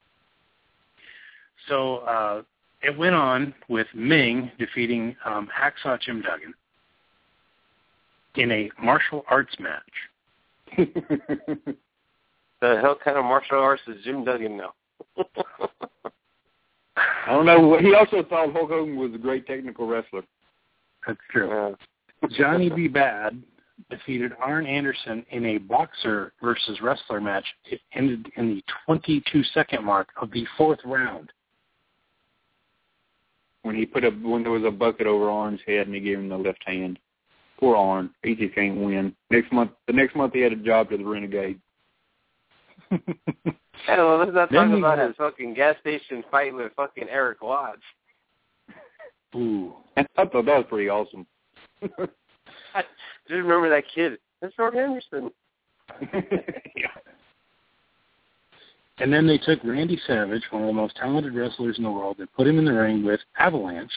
So uh, it went on with Ming defeating um, Hacksaw Jim Duggan in a martial arts match. The hell kind of martial arts is Jim Duggan now? I don't know. He also thought Hulk Hogan was a great technical wrestler. That's true. Yeah. Johnny B. Bad defeated Arn Anderson in a boxer versus wrestler match. It ended in the twenty-two second mark of the fourth round. When he put a when there was a bucket over Arn's head and he gave him the left hand. Poor Arn. He just can't win. Next month, the next month he had a job to the Renegade. Hey, well, let's not talk about had... his fucking gas station fight with fucking Eric Watts. Ooh. I thought that was pretty awesome. I just remember that kid. That's Arn Anderson. Yeah. And then they took Randy Savage, one of the most talented wrestlers in the world, and put him in the ring with Avalanche.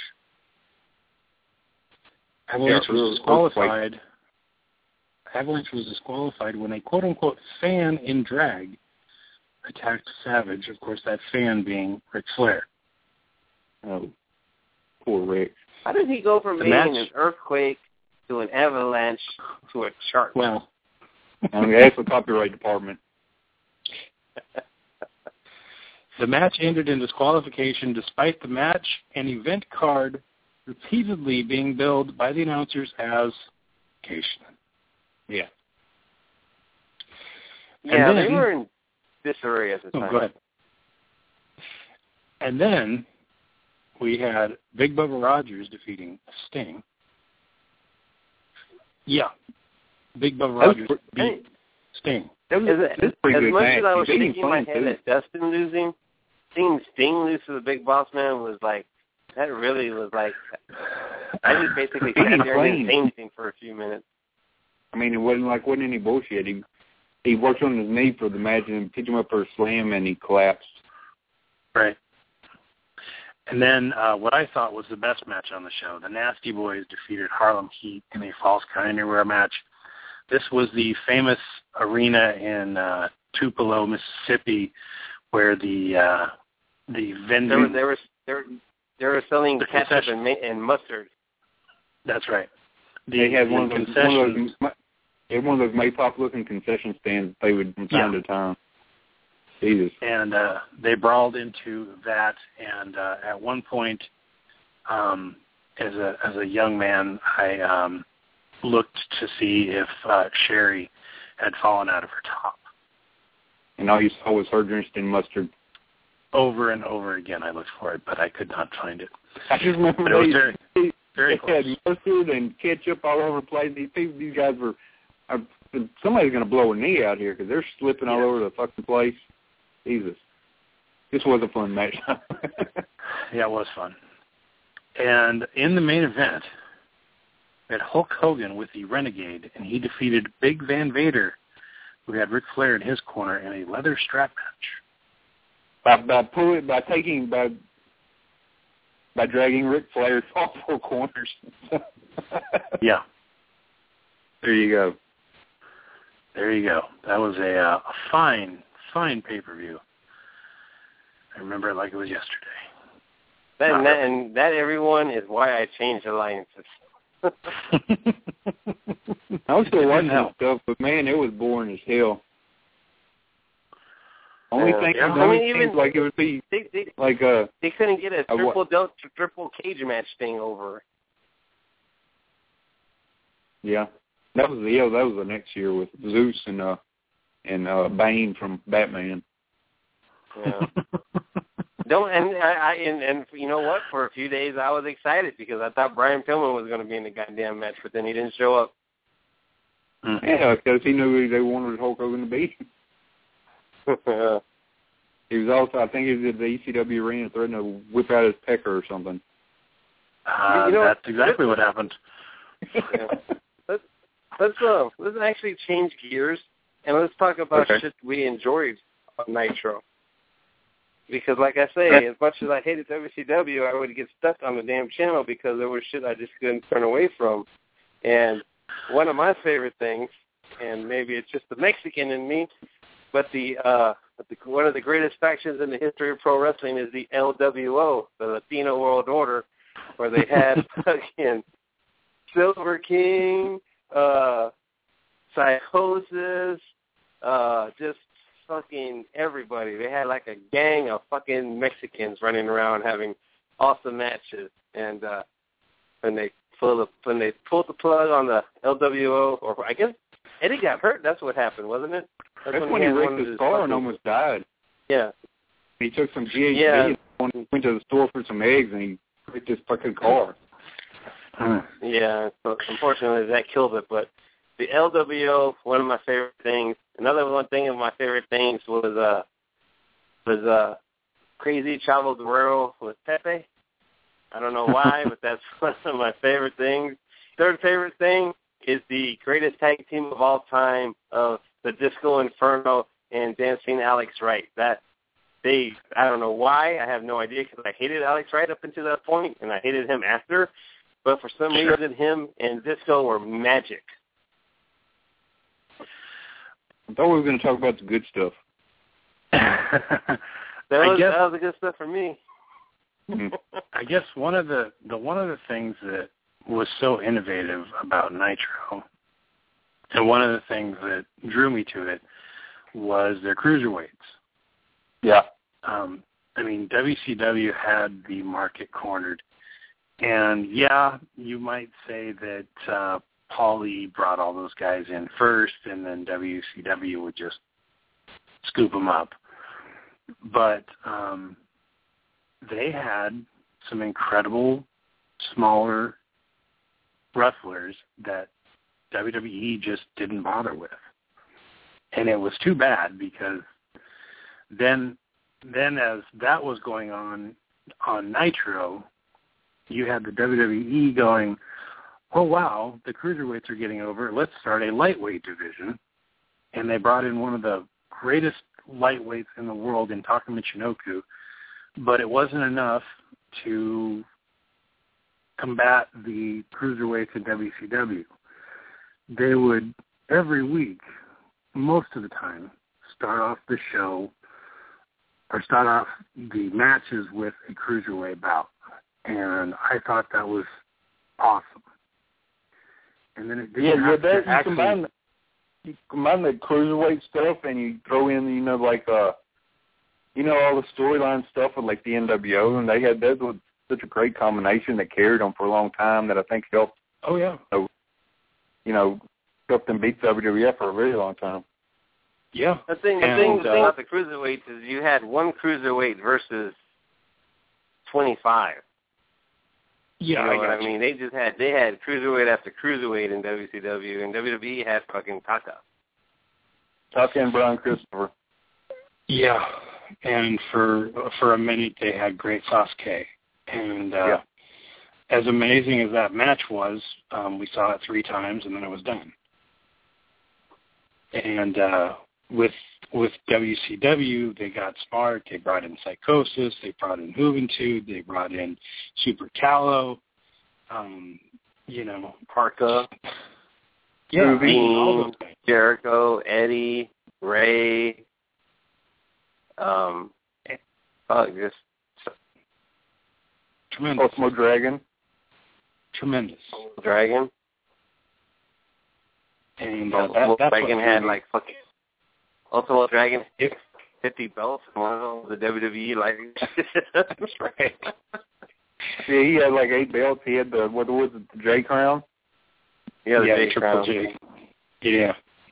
Avalanche yeah, was disqualified. Avalanche was disqualified when a quote-unquote fan in drag attacked Savage. Of course, that fan being Ric Flair. Oh, poor Rick. How did he go from The being match... an earthquake to an avalanche to a shark? Well, I mean, that's the copyright department. The match ended in disqualification despite the match and event card repeatedly being billed by the announcers as vacation. Yeah. Yeah, then, they were in disarray at the oh, time. Go ahead. And then we had Big Bubba Rogers defeating Sting. Yeah. Big Bubba Rogers beat Sting. That was, as that was pretty as good much match. as I was They thinking in my head too. that Dustin losing, seeing Sting lose to the Big Boss Man was like, that really was like, I just basically sat there and didn't say anything for a few minutes. I mean, it wasn't like wasn't any bullshit. He he worked on his knee for the match and picked him up for a slam, and he collapsed. Right. And then uh, what I thought was the best match on the show, the Nasty Boys defeated Harlem Heat in a False Count Anywhere match. This was the famous arena in uh, Tupelo, Mississippi, where the uh, the vending They were they were they were, they were selling the ketchup and, ma- and mustard. That's right. The, They had the one of those concessions. one of those, they had one of those Maypop looking concession stands they would from time Yeah. to time. Jesus. And uh, they brawled into that, and uh, at one point, um, as a as a young man, I um, looked to see if uh, Sherry had fallen out of her top. And all you saw was her drenched in mustard. Over and over again, I looked for it, but I could not find it. I just remember But it was they, very, they, very they close. had mustard and ketchup all over the place. These people, these guys were, uh, somebody's going to blow a knee out here because they're slipping all Yeah. over the fucking place. Jesus. This was a fun match. Yeah, it was fun. And in the main event, we had Hulk Hogan with the Renegade, and he defeated Big Van Vader, who had Ric Flair in his corner in a leather strap match. by by pulling, by taking, by by dragging Ric Flair off four corners. Yeah. There you go. There you go. That was a, uh, a fine, fine pay-per-view. I remember it like it was yesterday. That, Not and, that, really. and that, everyone, is why I changed alliances. I was still It watching didn't that help. stuff, but man, it was boring as hell. Only Yeah. thing, Yeah. the I only mean, thing even- like it would be They, they, like uh they couldn't get a Uh, what- triple del- triple cage match thing over. yeah. That was the yeah, that was the next year with Zeus and uh and uh Bane from Batman. Yeah. Don't and I, I and, and you know what? For a few days, I was excited because I thought Brian Pillman was going to be in the goddamn match, but then he didn't show up. Mm. Yeah, because he knew who they wanted Hulk Hogan to be. Yeah. He was also, I think he was at the E C W arena threatening to whip out his pecker or something. Uh, you know, that's exactly what happened. Yeah. Let's let's uh, let's actually change gears and let's talk about okay. shit we enjoyed on Nitro. Because, like I say, as much as I hated W C W, I would get stuck on the damn channel because there was shit I just couldn't turn away from. And one of my favorite things, and maybe it's just the Mexican in me, but the, uh, but the one of the greatest factions in the history of pro wrestling is the L W O, the Latino World Order, where they had fucking Silver King, uh, Psychosis, uh, just fucking everybody. They had like a gang of fucking Mexicans running around having awesome matches. And uh, when they pulled the when they pulled the plug on the L W O, or I guess Eddie got hurt. That's what happened, wasn't it? That's, That's when, when he wrecked his, his car fucking, and almost died. Yeah. He took some G H D yeah. and went to the store for some eggs, and he wrecked his fucking car. Yeah. So unfortunately, that killed it, but. The L W O, one of my favorite things. Another one thing of my favorite things was uh was uh Crazy Chavo Guerrero with Pepe. I don't know why, but that's one of my favorite things. Third favorite thing is the greatest tag team of all time of the Disco Inferno and Dancing Alex Wright. That they, I don't know why. I have no idea because I hated Alex Wright up until that point, and I hated him after. But for some sure. reason, him and Disco were magic. I thought we were going to talk about the good stuff. that, was, guess, that was the good stuff for me. I guess one of the, the one of the things that was so innovative about Nitro, and one of the things that drew me to it, was their cruiserweights. Yeah. Um, I mean, W C W had the market cornered, and yeah, you might say that. Uh, Paulie brought all those guys in first, and then W C W would just scoop them up. But um, they had some incredible smaller wrestlers that W W E just didn't bother with. And it was too bad because then, then as that was going on on Nitro, you had the W W E going, oh, wow, the cruiserweights are getting over. Let's start a lightweight division. And they brought in one of the greatest lightweights in the world in Taka Michinoku, but it wasn't enough to combat the cruiserweights in W C W. They would, every week, most of the time, start off the show or start off the matches with a cruiserweight bout. And I thought that was awesome. And then it didn't yeah, have yeah, that, to you actually... combine the, you combine the cruiserweight stuff and you throw in, you know, like, uh, you know, all the storyline stuff with, like, the N W O, and they had, that was such a great combination that carried them for a long time that I think helped, oh, yeah, you know, you know helped them beat W W F for a very long time. Yeah. The thing, the and, thing uh, about the cruiserweights is you had one cruiserweight versus twenty-five. Yeah, you know I, what I mean. They just had they had cruiserweight after cruiserweight in W C W, and W W E had fucking Taka. Taka and Brian Christopher. Yeah, and for for a minute they had Great Sasuke, and uh, yeah. as amazing as that match was, um, we saw it three times and then it was done. And uh, with with W C W, they got smart. They brought in Psychosis. They brought in Juventud. They brought in Super Callow. Um, you know, Parka. Yeah, Dean, Jericho, Eddie, Ray. Um, oh, just tremendous. Ultimo Dragon. Tremendous. Dragon. And uh, that, Ultimo that's Dragon what had really, like fucking Ultimo Dragon it, fifty belts and one of them the W W E like that's right. Yeah, he had like eight belts. He had the what was it, the J Crown? Yeah, the yeah, J Triple Crown. J. Yeah.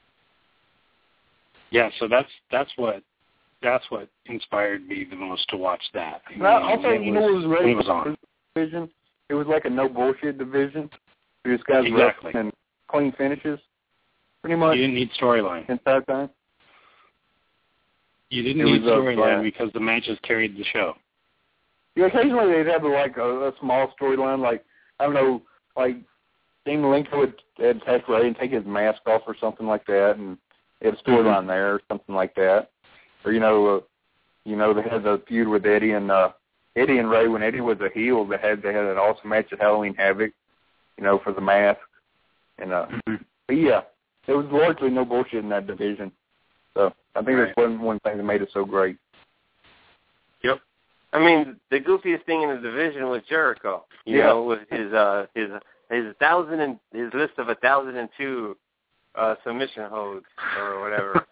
Yeah, so that's that's what that's what inspired me the most to watch that. I mean, I'll say, you know, it was really ready it was on. division. It was like a no bullshit division. This guy's exactly and clean finishes, pretty much. You didn't need storyline. Entire time. You didn't need storyline uh, because the matches carried the show. Yeah, occasionally they'd have like a, a small storyline, like I don't know, like Dean Malenko would attack Ray and take his mask off or something like that, and they had a storyline mm-hmm. there or something like that. Or you know, uh, you know they had the feud with Eddie and uh, Eddie and Ray when Eddie was a heel. They had they had an awesome match at Halloween Havoc, you know, for the mask. And uh, mm-hmm. but yeah, there was largely no bullshit in that division. So I think right. that's one one thing that made it so great. Yep. I mean, the goofiest thing in the division was Jericho. You yeah. know, with his uh his his thousand and his list of a thousand and two uh, submission holds or whatever.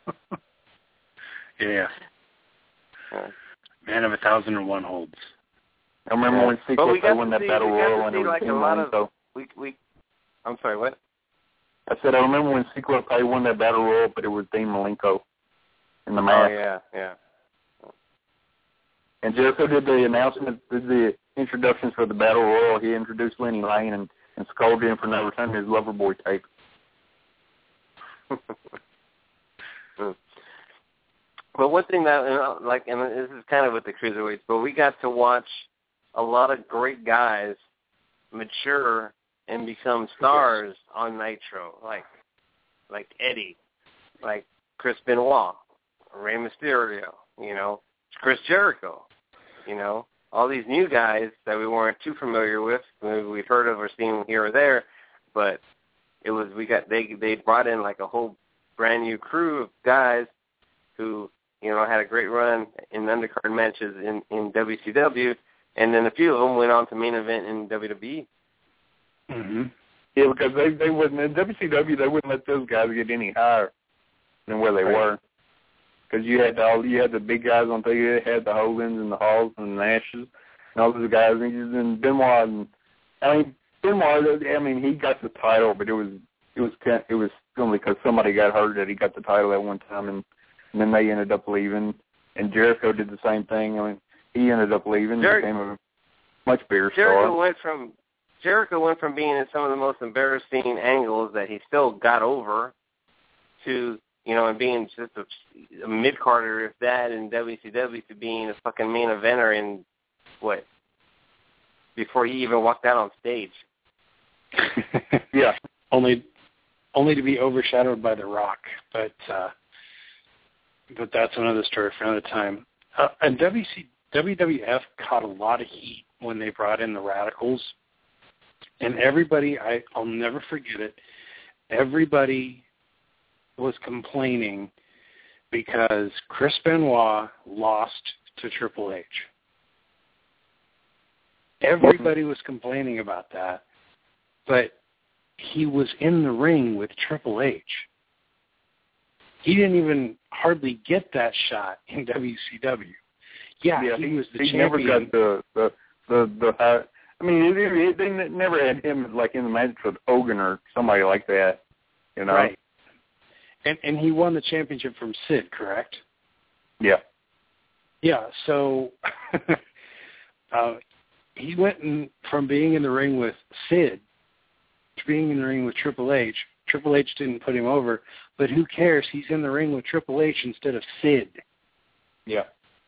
yeah. Uh, Man of a thousand and one holds. I remember yeah. when Secret won that see, Battle Royal and it was like a lot of we we. I'm sorry, what? I said I remember when Secret Pay won that Battle Royal, but it was Dean Malenko in the mask. Oh yeah, yeah. And Jericho did the announcement, did the introductions for the Battle Royal. He introduced Lenny Lane and, and scolded him for not returning his Loverboy tape. But one thing that, you know, like, and this is kind of with the cruiserweights, but we got to watch a lot of great guys mature and become stars on Nitro, like like Eddie, like Chris Benoit, Rey Mysterio, you know, Chris Jericho, you know, all these new guys that we weren't too familiar with, maybe we've heard of or seen here or there, but it was we got they they brought in like a whole brand new crew of guys who, you know, had a great run in undercard matches in, in W C W, and then a few of them went on to main event in W W E. Mm-hmm. Yeah, because they they wouldn't in W C W they wouldn't let those guys get any higher than where they right. were. Because you had all you had the big guys on there, you had the Hogans and the Halls and the Nashes and all those guys, and then Benoit. And, I mean, Benoit. I mean, he got the title, but it was it was it was only because somebody got hurt that he got the title at one time, and, and then they ended up leaving. And Jericho did the same thing. I mean, he ended up leaving, Jer- became a much bigger Jericho star. went from Jericho went from being in some of the most embarrassing angles that he still got over to, you know, and being just a, a mid-carder, if that, in W C W, to being a fucking main eventer in, what, before he even walked out on stage. yeah, only only to be overshadowed by The Rock, but uh, but that's another story for another time. Uh, and W C, W W F caught a lot of heat when they brought in the Radicals. And everybody, I, I'll never forget it, everybody was complaining because Chris Benoit lost to Triple H. Everybody was complaining about that, but he was in the ring with Triple H. He didn't even hardly get that shot in W C W. Yeah, yeah he, he was the he champion. Never got the the the, the uh, I mean, it, it, they never had him like in the match with Hogan or somebody like that, you know. Right. And and he won the championship from Sid, correct? Yeah. Yeah. So uh, he went in, from being in the ring with Sid to being in the ring with Triple H. Triple H didn't put him over, but who cares? He's in the ring with Triple H instead of Sid. Yeah.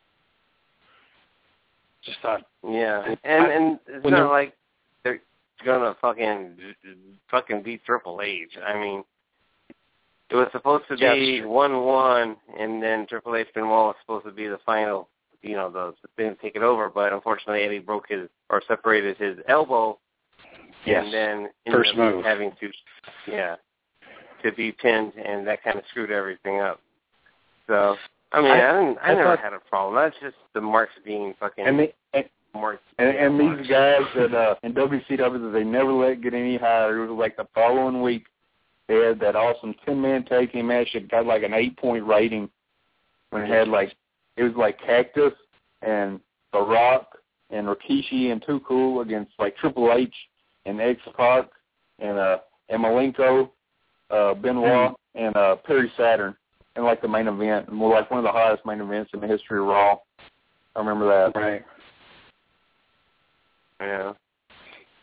Just thought. Yeah, and and it's not like they're gonna fucking fucking beat Triple H. I mean, it was supposed to be one one, and then Triple H Benoit was supposed to be the final, you know, the thing to take it over. But unfortunately, Eddie broke his or separated his elbow, yes. and then First ended move. up having to, yeah, to be pinned, and that kind of screwed everything up. So. I mean, I, I, didn't, I, I never thought, had a problem. That's just the marks being fucking and, the, and, marks. And, and these guys that uh, in W C W that they never let get any higher. It was like the following week they had that awesome ten-man tag-team match that got like an eight-point rating when it had like it was like Cactus and The Rock and Rikishi and Too Cool against like Triple H and X-Pac and uh, and Malenko, uh, Benoit mm-hmm. and uh, Perry Saturn. And like the main event, more like one of the highest main events in the history of Raw. I remember that. Right. Yeah.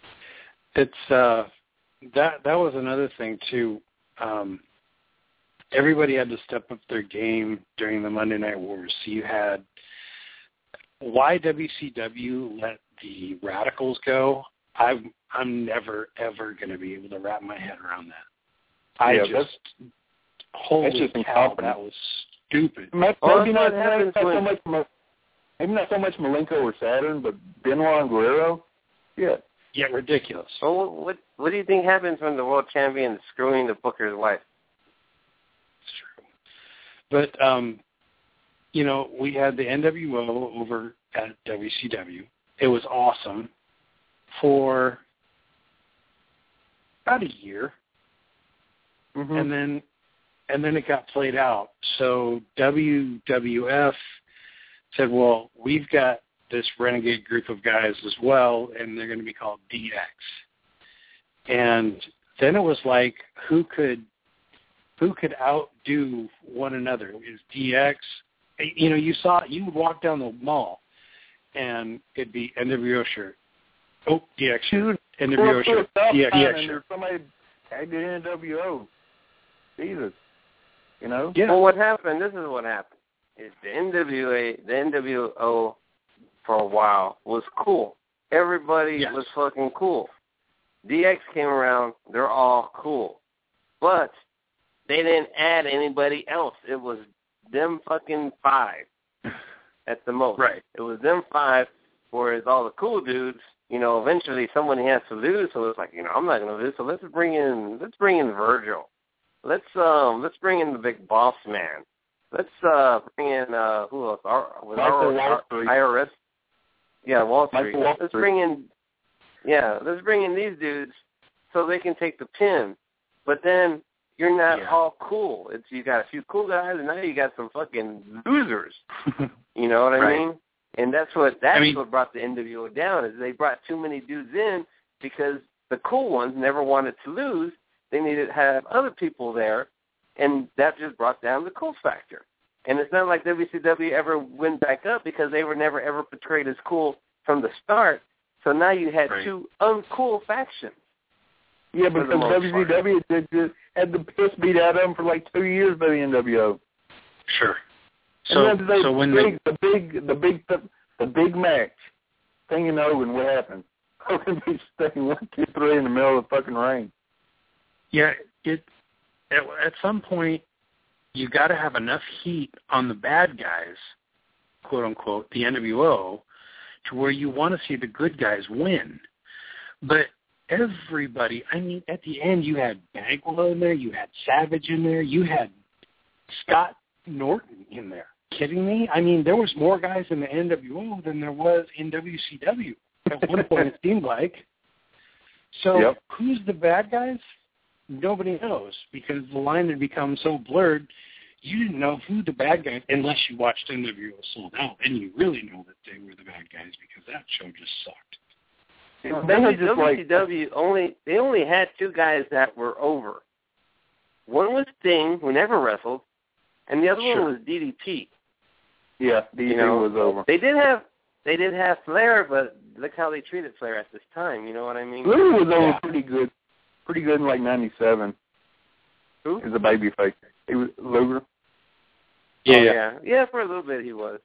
It's uh, that that was another thing too. Um, everybody had to step up their game during the Monday Night Wars. So you had why W C W let the Radicals go. I'm I'm never ever going to be able to wrap my head around that. I yeah, just that's, holy that's just cow, that was stupid. Maybe, Well, maybe, that's not, what maybe, not happens so much, maybe not so much Malenko or Saturn, but Benoit and Guerrero. Yeah. Yeah, ridiculous. Well, what what do you think happens when the world champion is screwing the Booker's wife? It's true. But, um, you know, we had the N W O over at W C W. It was awesome for about a year. Mm-hmm. And then and then it got played out. So W W F said, well, we've got this renegade group of guys as well, and they're going to be called D X. And then it was like, who could who could outdo one another? Is D X? You know, you saw you would walk down the mall, and it'd be N W O shirt. Oh, D X shirt. N W O shirt. D X shirt. Somebody tagged it N W O. Jesus. You know? Yeah. Well, what happened, this is what happened, is the N W A, the N W O for a while was cool. Everybody yes. was fucking cool. D X came around, they're all cool. But they didn't add anybody else. It was them fucking five at the most. Right. It was them five, whereas all the cool dudes, you know, eventually somebody has to lose, so it's like, you know, I'm not going to lose, so let's bring in, let's bring in Virgil. Let's um, let's bring in the big boss man. Let's uh, bring in uh, who else? Our, was our, our I R S. Yeah, Wall Street. Wall let's Street. bring in. Yeah, let's bring in these dudes so they can take the pin. But then you're not yeah. all cool. It's you got a few cool guys, and now you got some fucking losers. You know what I right. mean? And that's what that's I mean, what brought the N W O down. Is they brought too many dudes in because the cool ones never wanted to lose. They needed to have other people there, and that just brought down the cool factor. And it's not like W C W ever went back up because they were never ever portrayed as cool from the start. So now you had right. two uncool factions. Yeah, because W C W did, did, had the piss beat out of them for like two years by the N W O. Sure. So, and then they, so when big, they, the big, the big, the, the big match, Sting and Hogan, what happened? Hogan be staying one, two, three in the middle of the fucking ring. yeah, it at, at some point you got to have enough heat on the bad guys, quote unquote, the N W O, to where you want to see the good guys win. But everybody, I mean, at the end you had Bagwell in there, you had Savage in there, you had Scott Norton in there. Kidding me? I mean, there was more guys in the N W O than there was in W C W at one point, it seemed like. So yep. who's the bad guys? Nobody knows because the line had become so blurred. You didn't know who the bad guys, unless you watched N W O Sold Out, and you really know that they were the bad guys because that show just sucked. Well, They W just C W like, only they only had two guys that were over. One was Sting, who never wrestled, and the other Sure. one was D D P. yeah, D D P You know, was over. They did have they did have Flair, but look how they treated Flair at this time. You know what I mean? Luger was over Yeah. pretty good, pretty good in like ninety-seven. Who? He was a baby face. He was Luger. Yeah, oh, yeah. yeah, yeah. For a little bit, he was.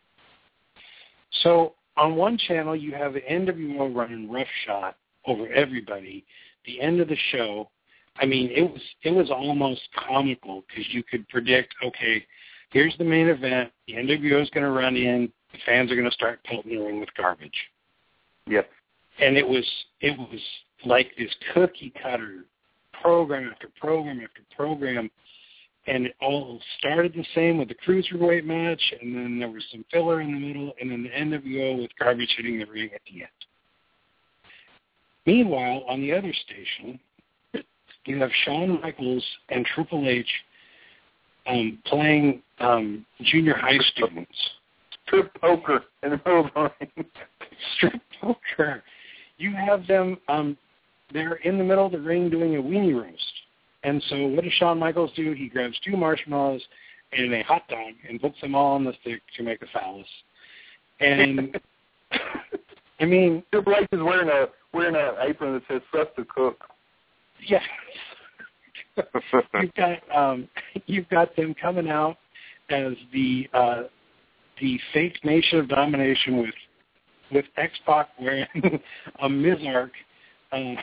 So on one channel, you have the N W O running roughshod over everybody. The end of the show, I mean, it was it was almost comical because you could predict, okay, here's the main event. The N W O is going to run in. The fans are going to start pelting the ring with garbage. Yep. And it was it was like this cookie cutter program after program after program. And it all started the same with the cruiserweight match, and then there was some filler in the middle, and then the N W O with garbage hitting the ring at the end. Meanwhile, on the other station, you have Shawn Michaels and Triple H um, playing um, junior high students. Strip poker in the middle of the ring. Strip poker. You have them, um, they're in the middle of the ring doing a weenie roast. And so what does Shawn Michaels do? He grabs two marshmallows and a hot dog and puts them all on the stick to make a phallus. And, I mean... Triple H is wearing a wearing an apron that says "Sus to Cook." Yeah. you've got um, you've got them coming out as the uh, the fake Nation of Domination with with X-Pac wearing a Mizark. Um,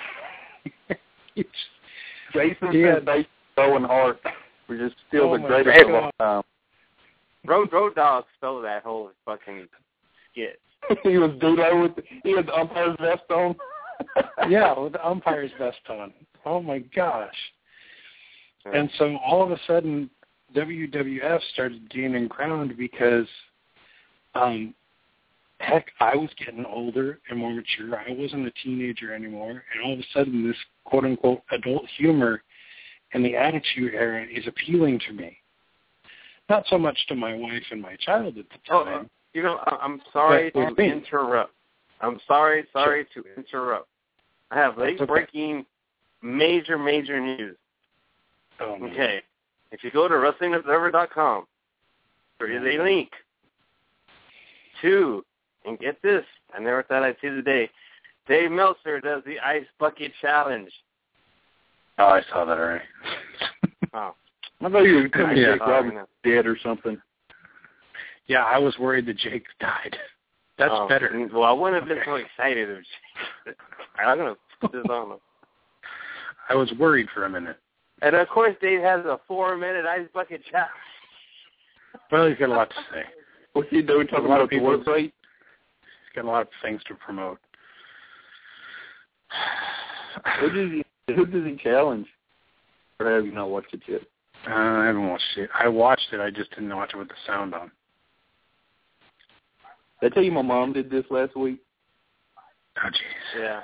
Jason yeah. said they going hard. We're just still Oh the my greatest God. of all time. Road Road Dogg stole that whole fucking skit. He was D-Lo with the, he had the umpire's vest on. Yeah, with the umpire's vest on. Oh my gosh. And so all of a sudden W W F started gaining ground because um heck, I was getting older and more mature. I wasn't a teenager anymore, and all of a sudden this quote unquote adult humor and the Attitude Era is appealing to me. Not so much to my wife and my child at the Oh, time. you know, I'm sorry But- to interrupt. I'm sorry, sorry to interrupt. I have late okay. breaking, major, major news. Oh, no. Okay, if you go to Wrestling Observer dot com, there is a link to, and get this, I never thought I'd see the day, Dave Meltzer does the Ice Bucket Challenge. Oh, I saw that already. Oh. I thought you were telling me Yeah. Jake Roberts was dead or something. Yeah, I was worried that Jake died. That's Oh, better. Well, I wouldn't have been Okay. so excited if Jake. I'm going to put this on him. I was worried for a minute. And, of course, Dave has a four-minute Ice Bucket Challenge. Well, he's got a lot to say. What's he doing? Talking A lot of about the people- work rate? He's got a lot of things to promote. Who does he? Who does he challenge? Or have you not watched it yet? Uh, I haven't watched it. I watched it. I just didn't watch it with the sound on. Did I tell you my mom did this last week? Oh, jeez. Yeah.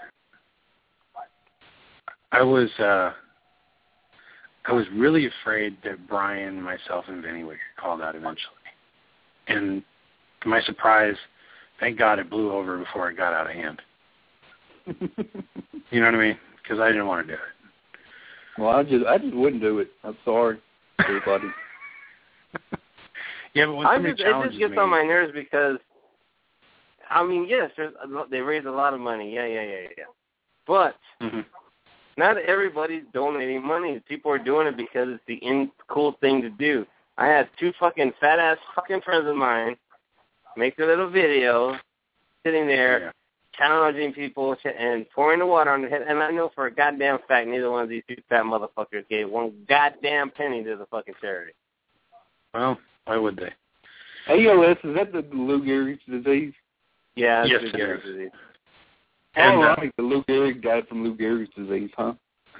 I was uh, I was really afraid that Brian, myself, and Vinny would get called out eventually. And to my surprise, thank God it blew over before it got out of hand. You know what I mean? Because I didn't want to do it. Well, I just I just wouldn't do it. I'm sorry, everybody. Yeah, but when I somebody just, it challenges just gets me, on my nerves because, I mean, yes, there's a lot, they raise a lot of money. Yeah, yeah, yeah, yeah. But Mhm. not everybody's donating money. People are doing it because it's the in cool thing to do. I had two fucking fat-ass fucking friends of mine make their little video sitting there Yeah. challenging people and pouring the water on their head. And I know for a goddamn fact neither one of these two fat motherfuckers gave one goddamn penny to the fucking charity. Well, why would they? A L S, is that the Lou Gehrig's disease? Yeah, that's Yes, Lou it Gehrig's is. disease. And, oh, uh, right. The Lou Gehrig died from Lou Gehrig's disease, huh?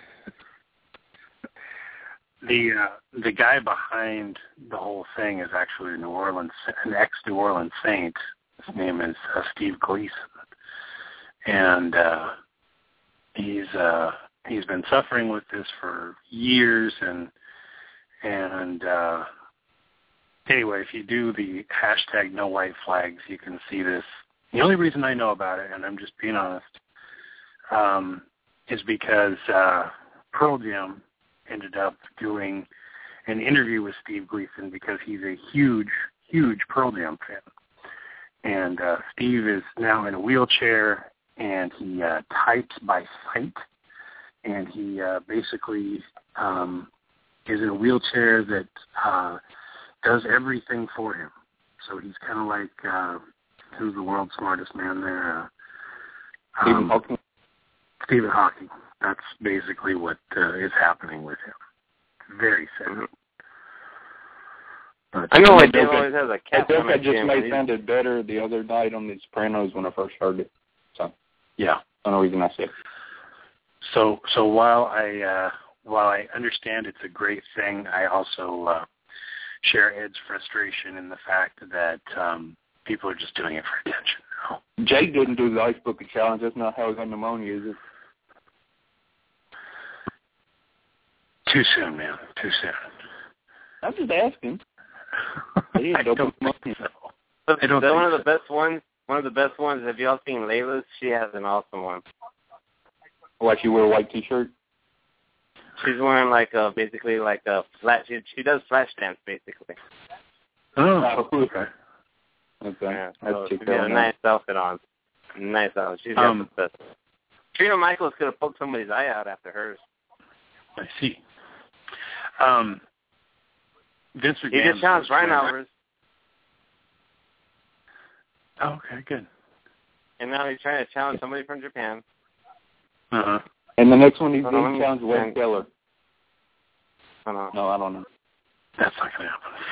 The uh, the guy behind the whole thing is actually a New Orleans, an ex-New Orleans Saint. His name is uh, Steve Gleason, and uh, he's uh, he's been suffering with this for years. And and uh, anyway, if you do the hashtag No White Flags, you can see this. The only reason I know about it, and I'm just being honest, um, is because uh, Pearl Jam ended up doing an interview with Steve Gleason because he's a huge, huge Pearl Jam fan. And uh, Steve is now in a wheelchair, and he uh, types by sight, and he uh, basically um, is in a wheelchair that uh, does everything for him. So he's kind of like, uh, who's the world's smartest man there? Uh, Stephen um, Hawking. Stephen Hawking. That's basically what uh, is happening with him. Very sad. Mm-hmm. But, I know I like Dave joke I- always has a I cat think on I my just chin, may but he's- sounded better the other night on The Sopranos when I first heard it. So, yeah. the only reason I said it. So so while I uh, while I understand it's a great thing, I also uh, share Ed's frustration in the fact that um, people are just doing it for attention now. Jake didn't do the Ice Bucket Challenge. That's not how he got pneumonia, is it? Too soon, man. Too soon. I'm just asking. He I had double don't think pneumonia. so. I don't the, think one of so. the best ones. One of the best ones. Have y'all seen Layla's? She has an awesome one. Why she wear a white T-shirt? She's wearing like a basically like a flat. She she does flash dance basically. Oh, okay. Okay. Yeah, I'd so check she that had a one nice out. outfit on. Nice outfit. She's got Um, the best. Trina Michaels could have poked somebody's eye out after hers. I see. Um, Vince He McMahon. just challenged Ryan Alvarez. Oh, okay, good. And now he's trying to challenge somebody from Japan. Uh-huh. And the next one he's Oh, going to let me- challenge Wade Keller. I don't know. No, I don't know. That's not going to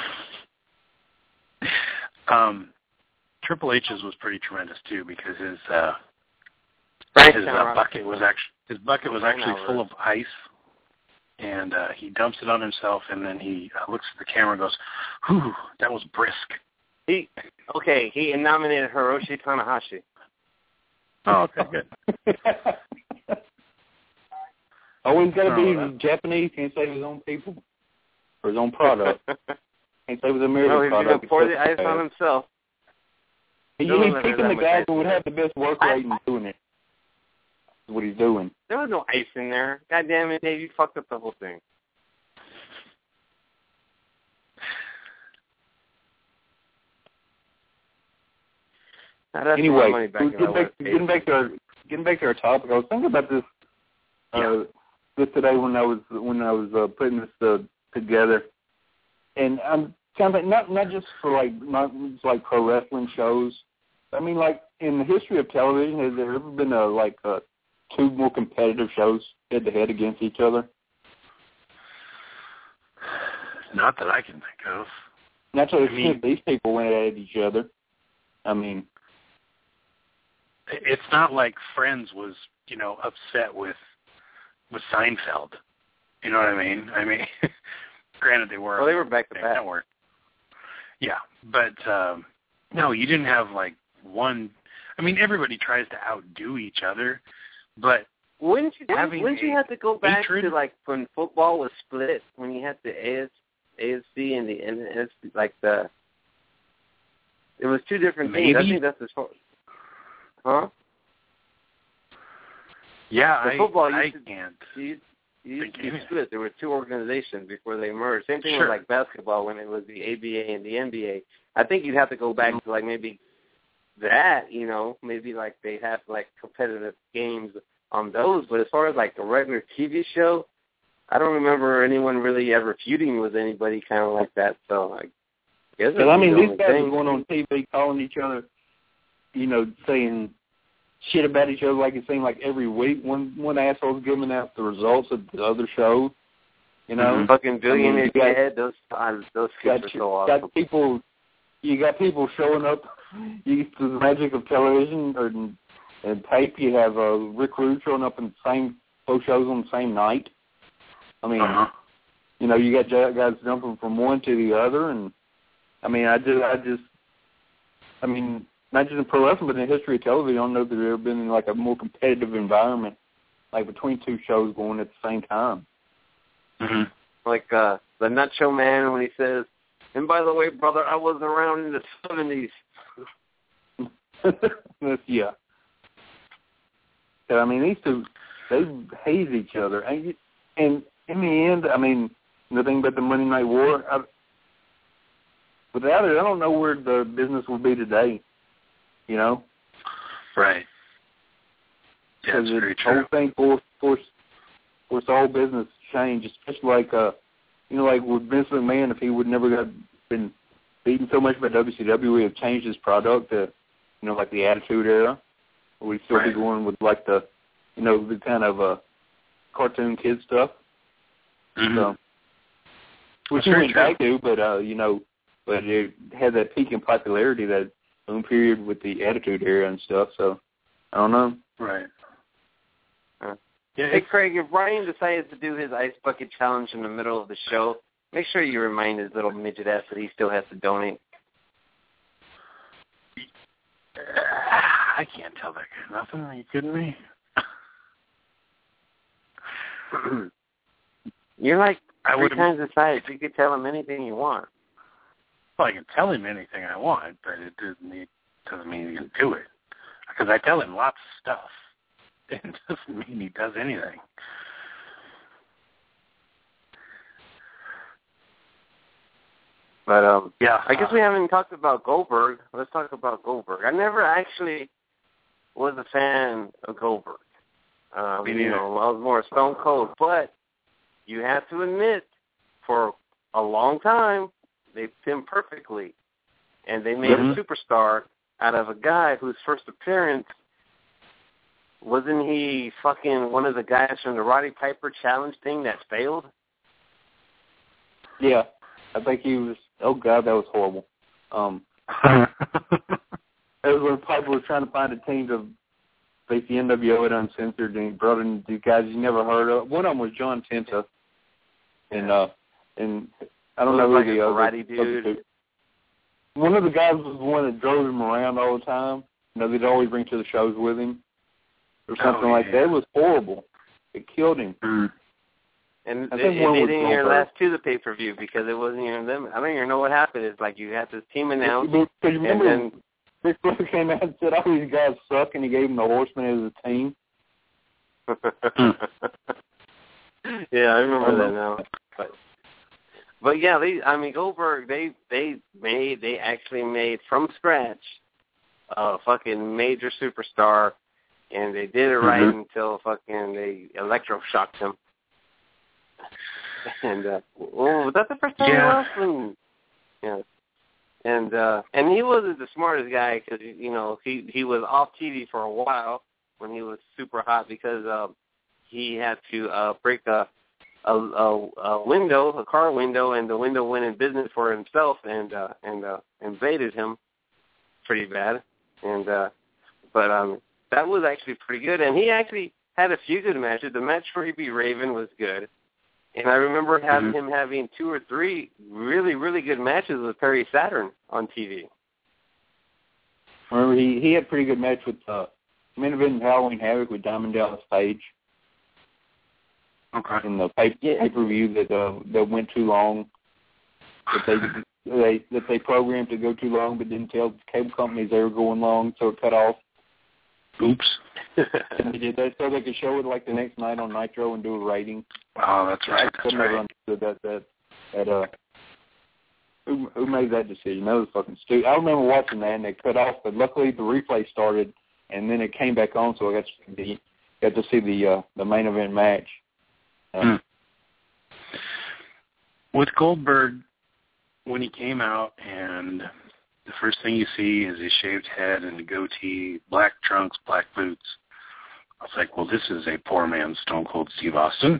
happen. Um, Triple H's was pretty tremendous too because his uh, Frank his uh, Shamrock. bucket was actually his bucket was Ryan actually Alvarez. full of ice, and uh, he dumps it on himself, and then he uh, looks at the camera and goes, "Whew, that was brisk." He okay. He nominated Hiroshi Tanahashi. Oh, okay, good. Always got to Oh, be that- Japanese. Can't save his own people or his own product. Can't save his American No, he's going product. to pour the except ice for on that. himself. He, Don't he's let her picking that the much guys ice who would in have the best work I- rate in doing it. Is what he's doing. There was no ice in there. God damn it, Dave! You fucked up the whole thing. Now, that's Anyway, my money back getting in back, that getting back to our getting back to our topic, I was thinking about this uh, Yeah. this today when I was when I was uh, putting this uh, together, and I'm kind of not not just for like not just like pro wrestling shows. I mean, like in the history of television, has there ever been a like uh, two more competitive shows head to head against each other? Not that I can think of. Naturally, I mean- these people went at each other. I mean, It's not like Friends was, you know, upset with with Seinfeld. You know what I mean? I mean, granted they were. Well, they were back to They back. weren't. Yeah, but um, no, you didn't have like one. I mean, everybody tries to outdo each other, but Wouldn't you? Having Wouldn't you a have to go back hatred- to like when football was split, when you had the A F C and the N F C, like the. It was two different teams. I Maybe. think that's as far. Huh? yeah, The I, football I used to- can't. You, you used to Think be anything. split. There were two organizations before they merged. Same thing Sure. with like basketball when it was the A B A and the N B A. I think you'd have to go back to like maybe that, you know, maybe like they have like competitive games on those. But as far as like a regular T V show, I don't remember anyone really ever feuding with anybody kind of like that. So I guess. Because, I mean, the these only guys thing. are going on T V calling each other, you know, saying shit about each other like it seemed like every week. One one asshole's giving out the results of the other show, you know. Mhm. Fucking billionaire I mean, you got- head. Those uh, those Got, kids are so awesome. got people, you got people showing up. You through the magic of television or and tape. You have uh, Rick Rude showing up in the same both shows on the same night. I mean, Uh-huh. you know, you got guys jumping from one to the other, and I mean, I just, I just, I mean, not just in pro wrestling, but in the history of television, I don't know that there ever been in like a more competitive environment, like between two shows going at the same time. Mhm. Like uh, the Nut Show Man when he says, "And by the way, brother, I was around in the seventies." Yeah. So, I mean, these two, they haze each other, and, you- and in the end, I mean, the thing about the Monday Night War, I, without it, I don't know where the business would be today. You know. Right. Yeah, that's the very whole true. thing forced forced forced the whole business to change, especially like uh you know, like with Vince McMahon, if he would never got been beaten so much by W C W, he would have changed his product to, you know, like the Attitude Era. Or we'd still Right. be going with like the you know, the kind of uh cartoon kid stuff. Mhm. So which That's he very went true. back to, but uh, you know, but it had that peak in popularity, that boom period with the Attitude Era and stuff, so I don't know. Right. Uh, Yeah, Hey, it's, Craig, if Ryan decides to do his ice bucket challenge in the middle of the show, make sure you remind his little midget ass that he still has to donate. I can't tell that guy nothing. Are you kidding me? You're like I three would've- times the size. You could tell him anything you want. Well, I can tell him anything I want, but it doesn't mean, doesn't mean he can do it. Because I tell him lots of stuff. It doesn't mean he does anything. But um, Yeah. I guess we haven't talked about Goldberg. Let's talk about Goldberg. I never actually was a fan of Goldberg. Um, Me you neither. know, I was more Stone Cold. But you have to admit, for a long time, they pinned perfectly. And they made mm-hmm. a superstar out of a guy whose first appearance, wasn't he fucking one of the guys from the Roddy Piper challenge thing that failed? Yeah. I think he was, oh, God, that was horrible. Um, it was when Piper was trying to find a team to face the N W O at Uncensored, and he brought in these guys you never heard of. One of them was John Tenta, and uh, and I don't know who like the other Roddy dude. One of the guys was the one that drove him around all the time. You know, they'd always bring to the shows with him, or something oh, like yeah. that. It was horrible. It killed him. Mm. And I they, think it one was didn't even Goldberg. last to the pay-per-view because it wasn't even them. I don't even know what happened. It's like you had this team announced, Because you remember and then Ric Flair came out and said, "All these guys suck," and he gave them the Horsemen as a team. yeah, I remember that now. But, but yeah, they. I mean, Goldberg. They they made. They actually made from scratch a fucking major superstar, and they did it right mm-hmm. until fucking they electroshocked him. And uh, well, was that the first time yeah. he left? Yeah. And uh, and he wasn't the smartest guy because you know he he was off T V for a while when he was super hot because uh, he had to uh, break a, a a a window, a car window, and the window went in business for himself and uh, and uh, invaded him pretty bad. And uh, but um, that was actually pretty good. And he actually had a few good matches. The match where he beat Raven was good. And I remember having mm-hmm. him having two or three really, really good matches with Perry Saturn on T V. Remember, he, he had a pretty good match with uh, main event Halloween Havoc with Diamond Dallas Page. Okay. In the pay, yeah. pay-per-view that uh, that went too long, that they they that they programmed to go too long, but didn't tell the cable companies they were going long, so it cut off. Oops. And they did that so they could show it like the next night on Nitro and do a rating. Oh, that's right. I That's never right. understood that. That that uh, who who made that decision? That was fucking stupid. I remember watching that and they cut off, but luckily the replay started and then it came back on, so I got to see, got to see the uh, the main event match. Uh, hmm. With Goldberg, when he came out and the first thing you see is his shaved head and the goatee, black trunks, black boots. I was like, well, this is a poor man's Stone Cold Steve Austin.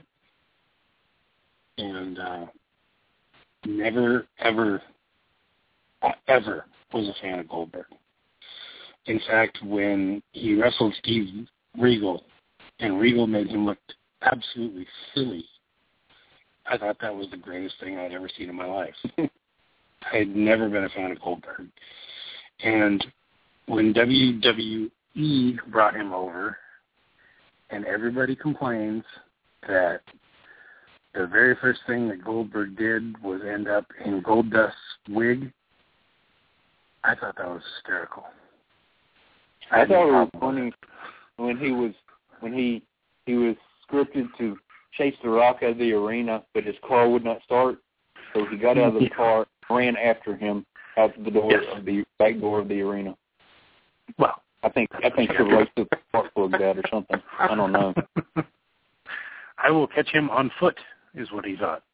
And uh, never, ever, ever was a fan of Goldberg. In fact, when he wrestled Steve Regal, and Regal made him look absolutely silly, I thought that was the greatest thing I'd ever seen in my life. I had never been a fan of Goldberg. And when W W E brought him over, and everybody complains that the very first thing that Goldberg did was end up in Goldust's wig, I thought that was hysterical. I, I thought it was funny when he was when he he was scripted to chase The Rock out of the arena, but his car would not start, so he got out of the yeah. car, ran after him out the door yes. of the back door of the arena. Well, I think I think the race took the spark plug out or something. I don't know. I will catch him on foot, is what he thought.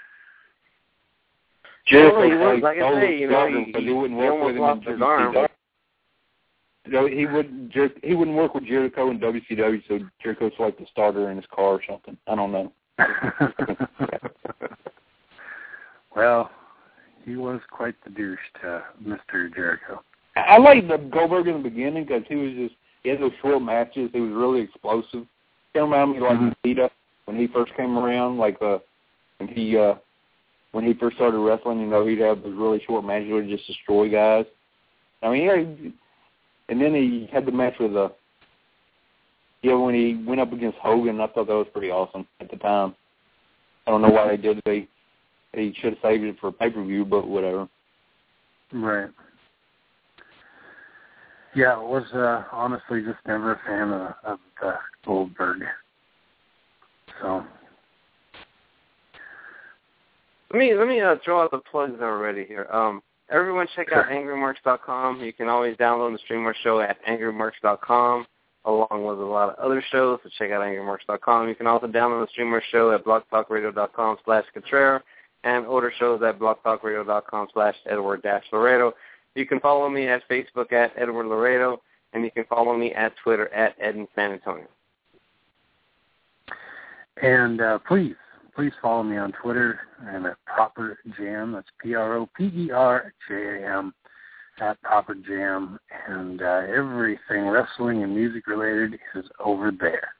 Jericho, well, he was, like I say, you know, he, he, he, wouldn't he work almost with him lost in his arm. You know, he wouldn't Jer- he wouldn't work with Jericho in W C W, so Jericho's like the starter in his car or something. I don't know. Well, he was quite the douche to Mister Jericho. I liked the Goldberg in the beginning because he was just he had those short matches. He was really explosive. He reminded me like mm-hmm. Nikita when he first came around, like uh, when he uh, when he first started wrestling. You know, he'd have those really short matches where he'd just destroy guys. I mean, he, and then he had the match with uh, yeah, when he went up against Hogan. I thought that was pretty awesome at the time. I don't know why they did it. They He should have saved it for pay-per-view, but whatever. Right. Yeah, I was uh, honestly just never a fan of, of uh, Goldberg. So. Let me let me uh, throw out the plugs already here. Um, everyone check sure. out angry marks dot com. You can always download the Streamer Show at angry marks dot com, along with a lot of other shows. So check out angry marks dot com. You can also download the Streamer Show at blog talk radio dot com slash Contreras. and order shows at blogtalkradio.com slash Edward dash Laredo. You can follow me at Facebook at Edward Laredo, and you can follow me at Twitter at Ed in San Antonio. And uh, please, please follow me on Twitter. I'm at Proper Jam. That's P R O P E R J A M at Proper Jam. And uh, everything wrestling and music related is over there.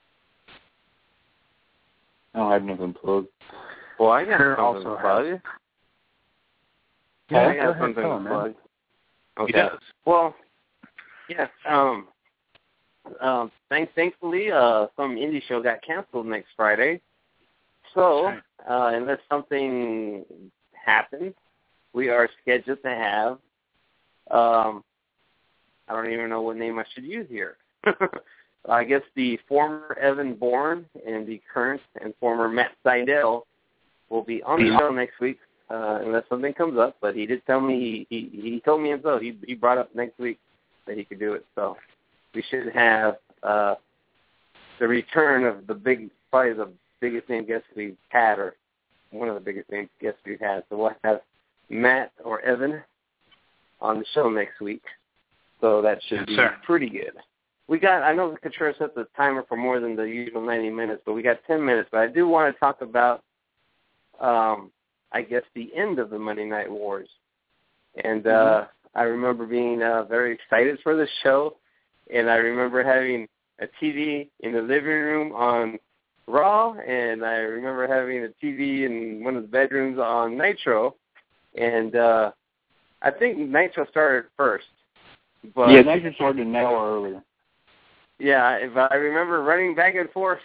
I don't have nothing plugged. Well, I got Sure, something also to plug. has- Yeah, Yeah, I go got ahead, something tell to him, man. plug. Okay. He does. Well, yeah. Um, um, thank, thankfully, uh, some indie show got canceled next Friday. So, Right. uh, unless something happens, we are scheduled to have, um, I don't even know what name I should use here. I guess the former Evan Bourne and the current and former Matt Seidel will be on the show next week, uh, unless something comes up. But he did tell me, he, he, he told me himself, he, he brought up next week that he could do it. So we should have uh, the return of the big, probably the biggest name guest we've had, or one of the biggest name guests we've had. So we'll have Matt or Evan on the show next week. So that should Yes, be sir. pretty good. We got, I know the control set the timer for more than the usual ninety minutes, but we got ten minutes. But I do want to talk about, um, I guess, the end of the Monday Night Wars. And uh, mm-hmm. I remember being uh, very excited for the show, and I remember having a T V in the living room on Raw, and I remember having a T V in one of the bedrooms on Nitro. And uh, I think Nitro started first. But yeah, Nitro started an hour earlier. Yeah, if I remember running back and forth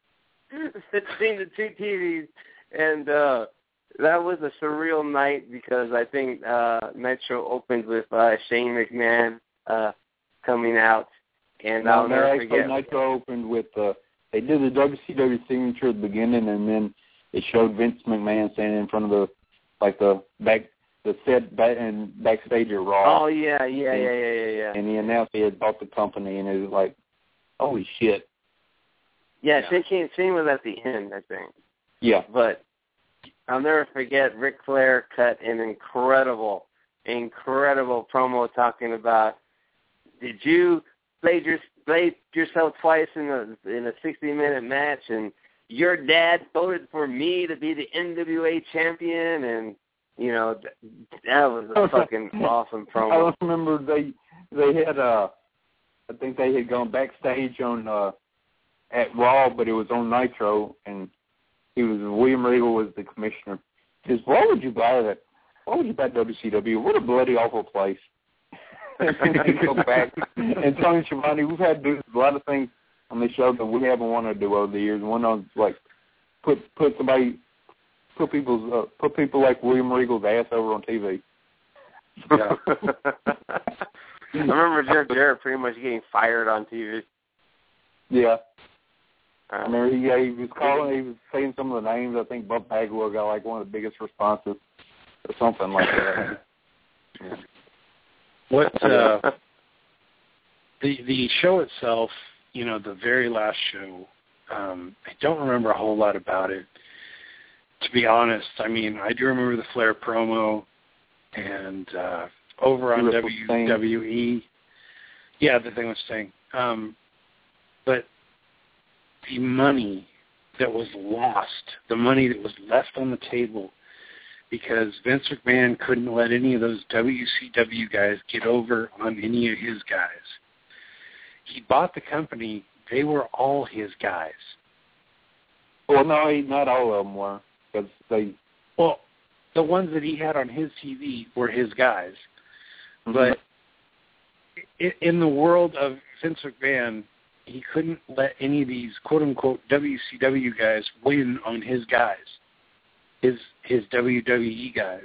between the two T Vs, and uh, that was a surreal night because I think uh, Nitro opened with uh, Shane McMahon uh, coming out, and no, I'll no, never actually, forget. Nitro opened with uh, they did the W C W signature at the beginning, and then it showed Vince McMahon standing in front of the like the back the set back and backstage at Raw. Oh yeah, yeah, and, yeah, yeah, yeah, yeah. And he announced he had bought the company, and it was like, holy shit. Yeah, Yeah. Shane, came, Shane was at the end, I think. Yeah. But I'll never forget Ric Flair cut an incredible, incredible promo talking about, did you play, your, play yourself twice in a in a sixty-minute match, and your dad voted for me to be the N W A champion, and, you know, that was a fucking awesome promo. I remember they they had, uh, I think they had gone backstage on uh, at Raw, but it was on Nitro, and he was William Regal was the commissioner. He says, "Why would you buy that? Why would you buy W C W? What a bloody awful place." And then he go back, and Tony Schiavone, we've had to do a lot of things on this show that we haven't wanted to do over the years. One on like put put somebody put people's uh, put people like William Regal's ass over on T V. Yeah. I remember Jeff Jarrett pretty much getting fired on T V. Yeah. Uh, I remember he, yeah, he was calling, he was saying some of the names. I think Buff Bagwell got like one of the biggest responses or something like that. Yeah. What uh, the the show itself, you know, the very last show, um, I don't remember a whole lot about it. To be honest, I mean, I do remember the Flair promo, and uh, over on W W E, yeah, the thing was saying, um, but the money that was lost, the money that was left on the table, because Vince McMahon couldn't let any of those W C W guys get over on any of his guys. He bought the company. They were all his guys. Well, no, he, not all of them were. Because they, well, the ones that he had on his T V were his guys. mm-hmm. But in the world of Vince McMahon, he couldn't let any of these quote-unquote W C W guys win on his guys, his his W W E guys.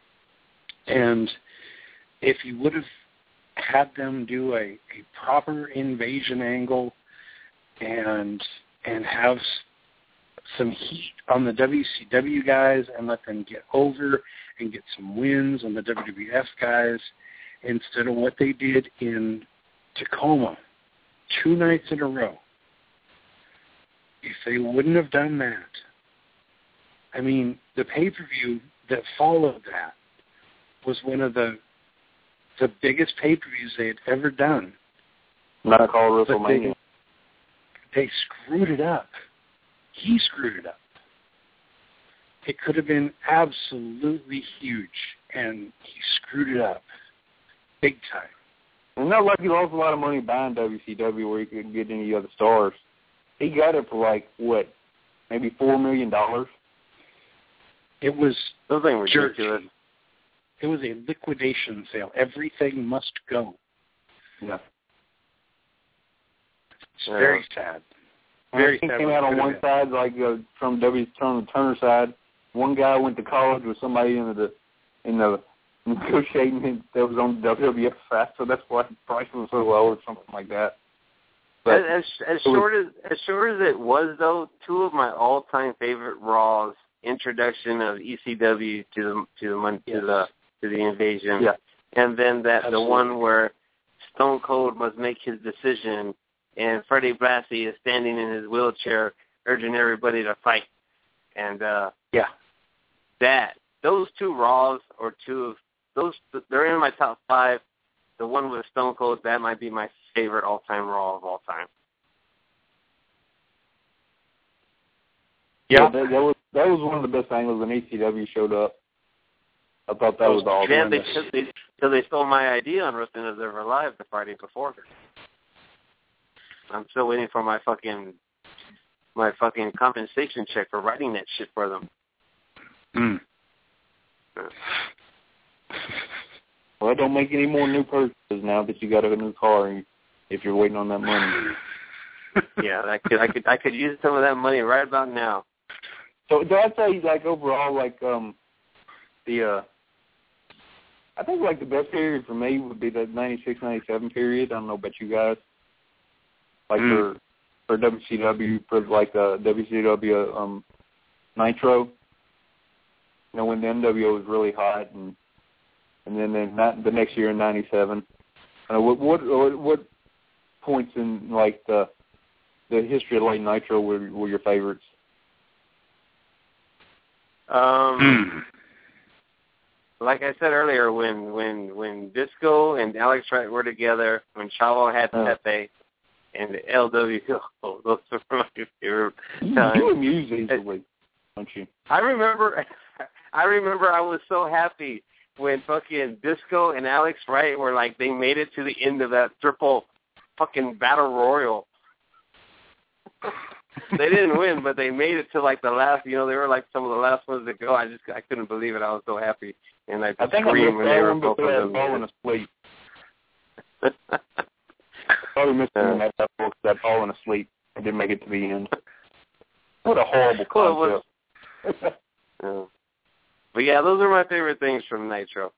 And if you would have had them do a, a proper invasion angle and and have some heat on the W C W guys and let them get over and get some wins on the W W F guys instead of what they did in Tacoma two nights in a row. If they wouldn't have done that, I mean, the pay-per-view that followed that was one of the the biggest pay-per-views they had ever done. Not called WrestleMania. They, they screwed it up. He screwed it up. It could have been absolutely huge, and he screwed it up big time. It's not like he lost a lot of money buying W C W where he couldn't get any other stars. He got it for like, what, maybe four million dollars? It was something ridiculous. It was a liquidation sale. Everything must go. Yeah. It's yeah. very sad. Very he sad. came out on one side, like uh, from W Turner, Turner side. One guy went to college with somebody in the in the negotiating that was on the W W F side, so that's why the price was so low or something like that. But as as short as as short as it was, though, two of my all-time favorite Raws, introduction of E C W to the to the yes. to the to the invasion, yeah. and then that Absolutely. the one where Stone Cold must make his decision, and Freddie Blassie is standing in his wheelchair, urging everybody to fight, and uh, yeah, that those two Raws or two of those they're in my top five. The one with Stone Cold, that might be my favorite all-time Raw of all time. Yeah, yeah that, that was that was one of the best angles when E C W showed up. I thought that was all. Yeah, they, they, so they stole my idea on Wrestling Observer Live the Friday before. I'm still waiting for my fucking my fucking compensation check for writing that shit for them. Mm. Well, don't make any more new purchases now that you got a new car if you're waiting on that money. Yeah, I could, I could, I could use some of that money right about now. So, do I say like overall, like um, the uh, I think like the best period for me would be the ninety-six ninety-seven period. I don't know about you guys. Like mm. for for W C W, for like uh, W C W um, Nitro. You know, when the N W O was really hot, and and then then not, the next year in ninety-seven. Uh, what what what points in like the the history of late Nitro were were your favorites? Um, like I said earlier, when when when Disco and Alex Wright were together, when Chavo had uh, Pepe, and L W O, those are my favorite you, times. You amuse easily, don't you? I remember, I remember, I was so happy when fucking Disco and Alex Wright were like, they made it to the end of that triple fucking battle royal. They didn't win, but they made it to like the last. You know, they were like some of the last ones to go. I just, I couldn't believe it. I was so happy, and I, I think screamed I when they were both of them falling asleep. Probably missed them that that book that falling asleep. I didn't make it to the end. What a horrible concept. yeah. But yeah, those are my favorite things from Nitro.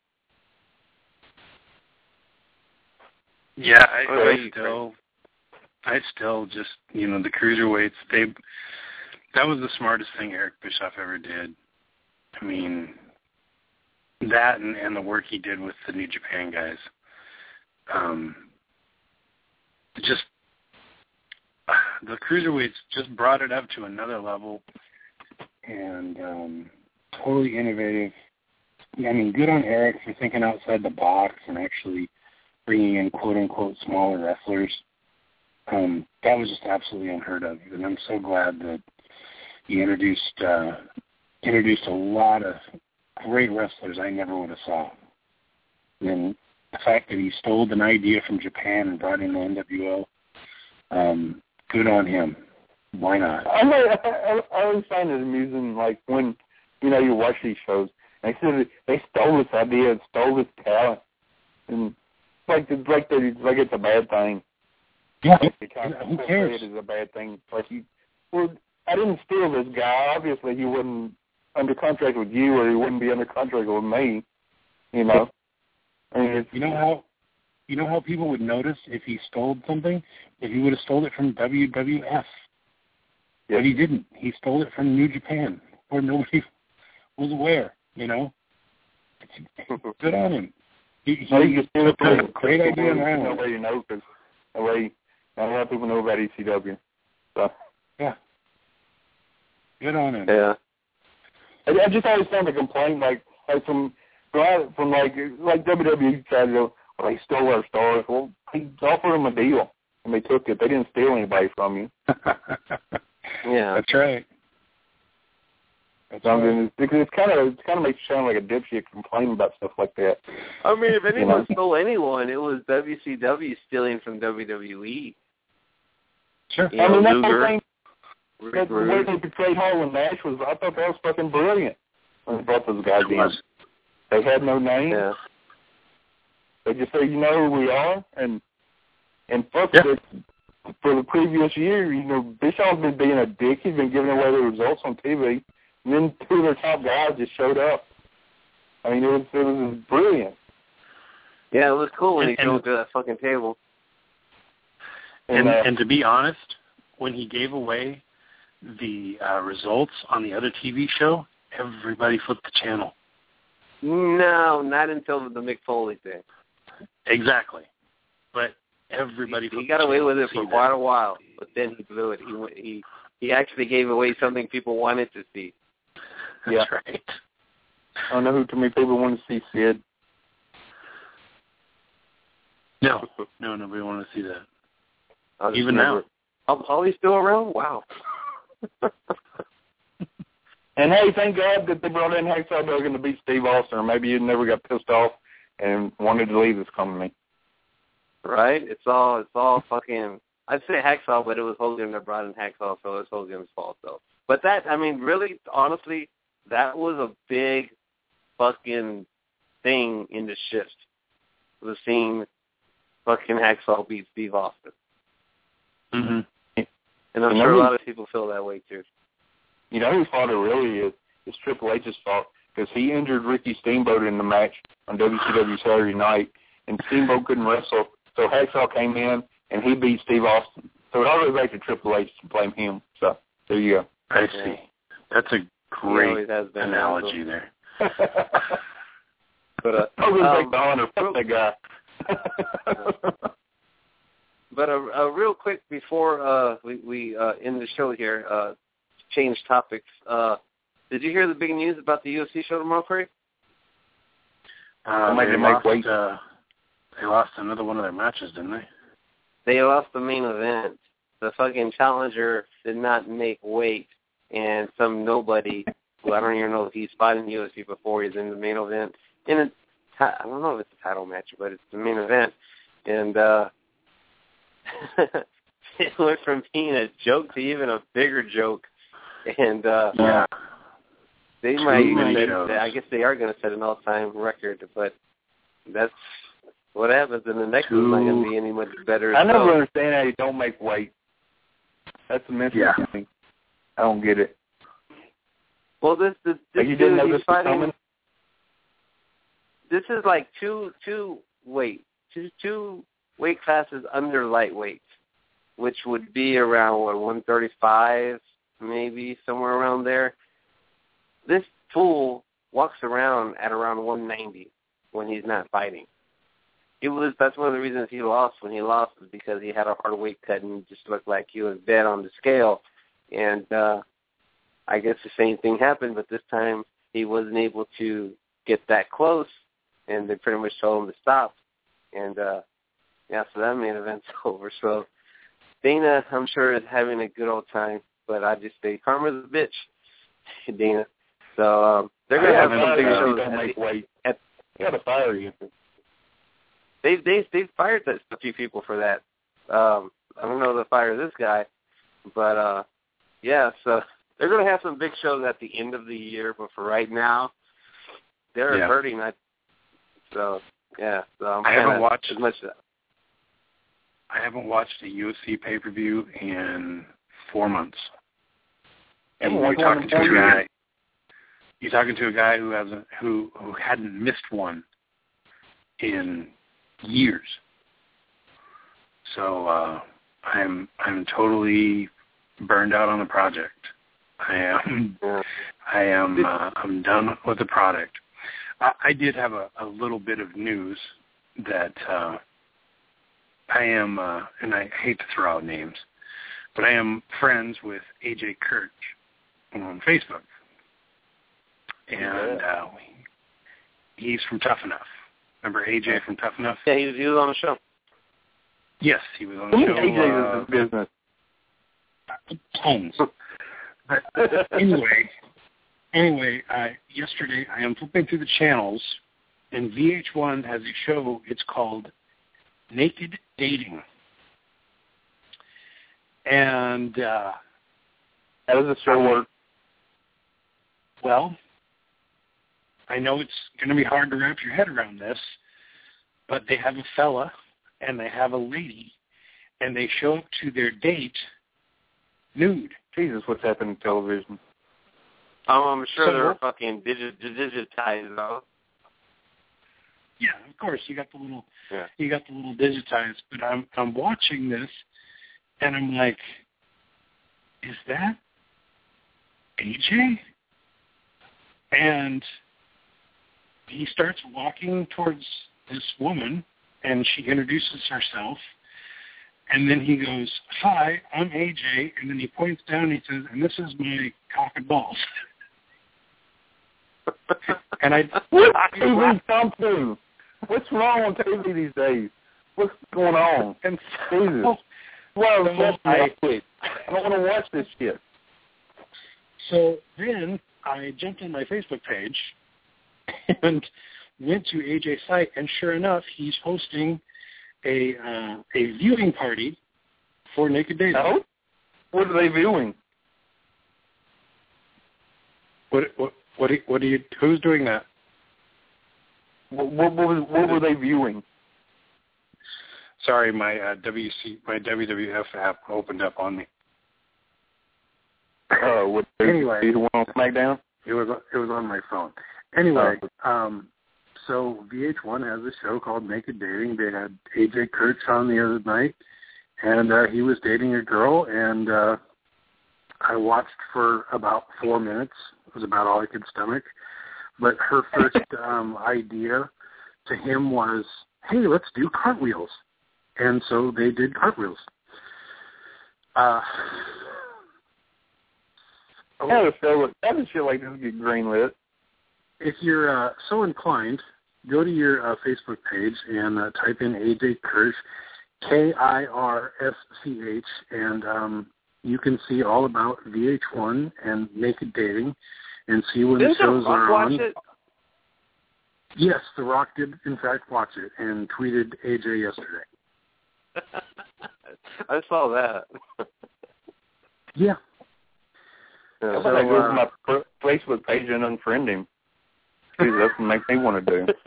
Yeah, I, I still, I still just, you know, the cruiserweights, they, that was the smartest thing Eric Bischoff ever did. I mean, that and, and the work he did with the New Japan guys. Um, just, the cruiserweights just brought it up to another level, and um, totally innovative. I mean, good on Eric for thinking outside the box and actually bringing in quote-unquote smaller wrestlers. Um, that was just absolutely unheard of, and I'm so glad that he introduced uh, introduced a lot of great wrestlers I never would have saw. And the fact that he stole an idea from Japan and brought in the N W O, um, good on him. Why not? I, I, I always find it amusing, like when you know you watch these shows, and they said they stole this idea and stole this talent, and like the, like the, like it's a bad thing. Yeah, kind of who cares? It is a bad thing. Like you, well, I didn't steal this guy. Obviously, he wasn't under contract with you, or he wouldn't be under contract with me. You know. I mean, you know how, you know how people would notice if he stole something? If he would have stole it from W W F. Yeah. But he didn't. He stole it from New Japan, where nobody was aware. You know. Good on him. He, he no, you took a great idea and ran with it. Nobody knows because that way not a lot of people know about E C W. So yeah. Good on him. Yeah. I, I just always found a complaint like like from from, from like like W W E tried to go, well, they stole our stars. Well, he offered them a deal and they took it. They didn't steal anybody from you. Yeah, that's right. That's right. It's, it's kind of it kind of makes you sound like a dipshit complaining about stuff like that. I mean, if anyone you know? stole anyone, it was W C W stealing from W W E. Sure. You I know, mean, that's Luger, the thing. That, the way they portrayed Hall and Nash was, I thought that was fucking brilliant when they brought those guys in. They had no name. Yeah. They just say, you know who we are, and and fuck yeah. it. For the previous year, you know, Bischoff's been being a dick. He's been giving away the results on T V. And then two of their top guys just showed up. I mean, it was it was brilliant. Yeah, it was cool when and, he showed to that fucking table. And, and, uh, and to be honest, when he gave away the uh, results on the other T V show, everybody flipped the channel. No, not until the Mick Foley thing. Exactly. But everybody He, flipped he got the away channel with it to for see quite that. a while, but then he blew it. He he he actually gave away something people wanted to see. Yeah. That's right. I don't know who too many people want to see Sid. No, no, nobody wanted to see that. I'll just Even never, now. Oh, Holly's still around? Wow. And hey, thank God that they brought in Hacksaw Duggan to beat Steve Austin, or maybe you never got pissed off and wanted to leave this company. Right? It's all it's all fucking. I'd say Hacksaw, but it was Hogan that brought in Hacksaw, so it's Hogan's fault, though. But that, I mean, really, honestly, that was a big fucking thing in the shift. Was seeing fucking Hacksaw beat Steve Austin. Mm-hmm. And I'm You know sure a who- lot of people feel that way, too. You know whose fault it really is? It's Triple H's fault, because he injured Ricky Steamboat in the match on W C W Saturday night, and Steamboat couldn't wrestle, so Hacksaw came in, and he beat Steve Austin. So it all goes back to Triple H to blame him. So there you go. I see. That's a He great always has been analogy there. But uh, I was um, like, Donna, fuck that guy. But uh, uh, real quick before uh, we, we uh, end the show here, uh, change topics. Uh, did you hear the big news about the U F C show tomorrow, Craig? Uh, Somebody they, to make lost, weight. uh, they lost another one of their matches, didn't they? They lost the main event. The fucking challenger did not make weight, and some nobody, who I don't even know if he's fought in the U F C before, he's in the main event. And it's, I don't know if it's a title match, but it's the main event. And uh, it went from being a joke to even a bigger joke. And uh, Yeah. they Too might even many set, shows. I guess they are going to set an all-time record, but that's what happens, and the next Too- one's not going to be any much better. I never so, understand how you don't make weight. That's the Memphis Yeah. thing. I don't get it. well, this this, this Like you didn't dude, know he's this was fighting. coming? This is like two two weight two two weight classes under lightweight, which would be around what one thirty-five, maybe somewhere around there. This fool walks around at around one ninety when he's not fighting. It was that's one of the reasons he lost. When he lost was because he had a hard weight cut and he just looked like he was dead on the scale. And uh, I guess the same thing happened, but this time he wasn't able to get that close, and they pretty much told him to stop. And uh, yeah, so that main event's over. So Dana, I'm sure, is having a good old time, but I just say karma's a bitch, Dana. So um, they're gonna Yeah, have man, some big you shows. don't at make the- weight. at- They gotta fire you. They they they fired that, a few people for that. Um, I don't know if they fire this guy, but uh, yeah. So they're gonna have some big shows at the end of the year, but for right now, they're Yeah. hurting. I, so yeah. So I'm I haven't kinda- watched- as much. I haven't watched a U F C pay-per-view in four months. And Haven't you're watched one talking in to a four guy. years. You're talking to a guy who hasn't who who hadn't missed one in years. So uh, I'm I'm totally burned out on the project. I am Yeah. I am uh, I'm done with the product. I, I did have a, a little bit of news that uh, I am, uh, and I hate to throw out names, but I am friends with A J Kirch on Facebook. and uh, he's from Tough Enough. Remember A J from Tough Enough? Yeah, he was, he was on the show. Yes, he was on the How show. many A Js uh, is this business? Tons. But anyway, anyway, uh, yesterday I am flipping through the channels, and V H one has a show. It's called Naked Dating. And uh, how does the show work? Well, I know it's going to be hard to wrap your head around this, but they have a fella and they have a lady, and they show up to their date nude. Jesus, what's happening to television? Oh, I'm sure So- they're fucking digi- digitized, though. Yeah, of course. You got the little, Yeah. you got the little digitized. But I'm, I'm watching this, and I'm like, is that A J? And he starts walking towards this woman, and she introduces herself, and then he goes, "Hi, I'm A J," and then he points down and he says, "And this is my cock and balls." And I, What T V come to? What's wrong on T V these days? What's going on? and Jesus. so, Well, so let's I, watch it. I don't want to watch this shit. So then I jumped on my Facebook page and went to A J's site, and sure enough, he's hosting a uh, a viewing party for Naked Dating. No? What are they viewing? What what what, do- what are you? Who's doing that? What, what, what, was, what were they viewing? Sorry, my uh, W C my W W F app opened up on me. Uh, what, Anyway. the one on SmackDown? It was it was on my phone. Anyway, um, so V H one has a show called Naked Dating. They had A J Kurtz on the other night, and uh, he was dating a girl, and uh, I watched for about four minutes. It was about all I could stomach. But her first um, idea to him was, "Hey, let's do cartwheels," and so they did cartwheels. Uh, How does show how does shit like this get greenlit? If you're uh, so inclined, go to your uh, Facebook page and uh, type in A J Kirsch, K I R S C H, and um, you can see all about V H one and Naked Dating, and see when Didn't the shows The Rock are watch on. it? Yes, The Rock did, in fact, watch it and tweeted A J yesterday. I saw that. Yeah. How about So, I go uh, to my pro- Facebook page and unfriend him? Dude, that's what makes me want to do.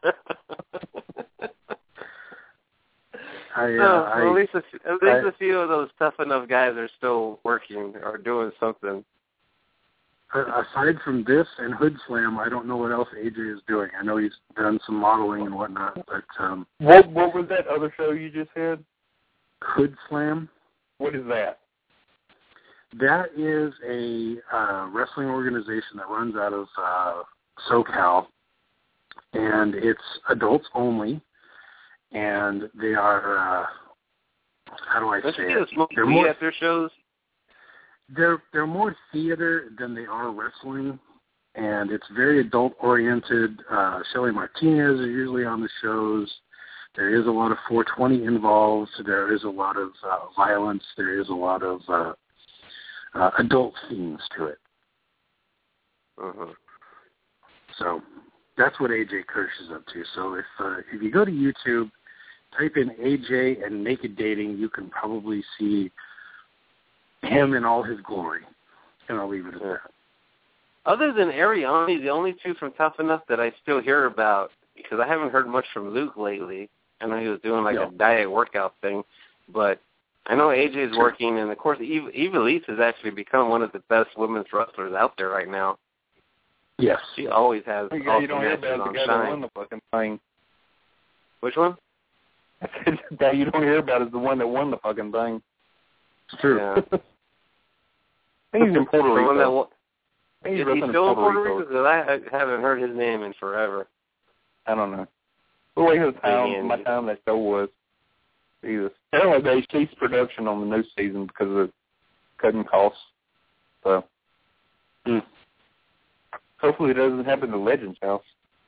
I, uh, Oh, I, well, at least, a, f- at least I- a few of those tough enough guys are still working or doing something. Uh, aside from this and Hood Slam, I don't know what else A J is doing. I know he's done some modeling and whatnot, but um, What What was that other show you just said? Hood Slam, What is that? that is a uh, wrestling organization that runs out of uh, SoCal, and it's adults only, and they are, uh, how do I Don't say you get it? to smoke They're weed more, at their shows? they're, they're more theater than they are wrestling, and it's very adult-oriented. Uh, Shelly Martinez is usually on the shows. There is a lot of four twenty involved. There is a lot of uh, violence. There is a lot of uh, uh, adult themes to it. Uh-huh. So that's what A J Kirsch is up to. So if uh, if you go to YouTube, type in A J and Naked Dating, you can probably see him in all his glory. And I'll leave it at that. Other than Ariani, the only two from Tough Enough that I still hear about, because I haven't heard much from Luke lately. I know he was doing like Yeah. a diet workout thing, but I know A J's working, and of course Eva, Eva Lise has actually become one of the best women's wrestlers out there right now. Yes. She always has The guy awesome you don't hear matches about is on the guy that won Shine. the fucking thing. Which one? I said the guy you don't hear about is the one that won the fucking thing. It's true. Yeah. I think he's in Puerto The one that Rico. won- I think he's Is he wrestling in still in Puerto Puerto Rico. Rico? Because I, I haven't heard his name in forever. I don't know. The way his time, And- my time that show was. Jesus. Apparently they ceased production on the new season because of cutting costs. So. Mm. Hopefully it doesn't happen to Legend's house.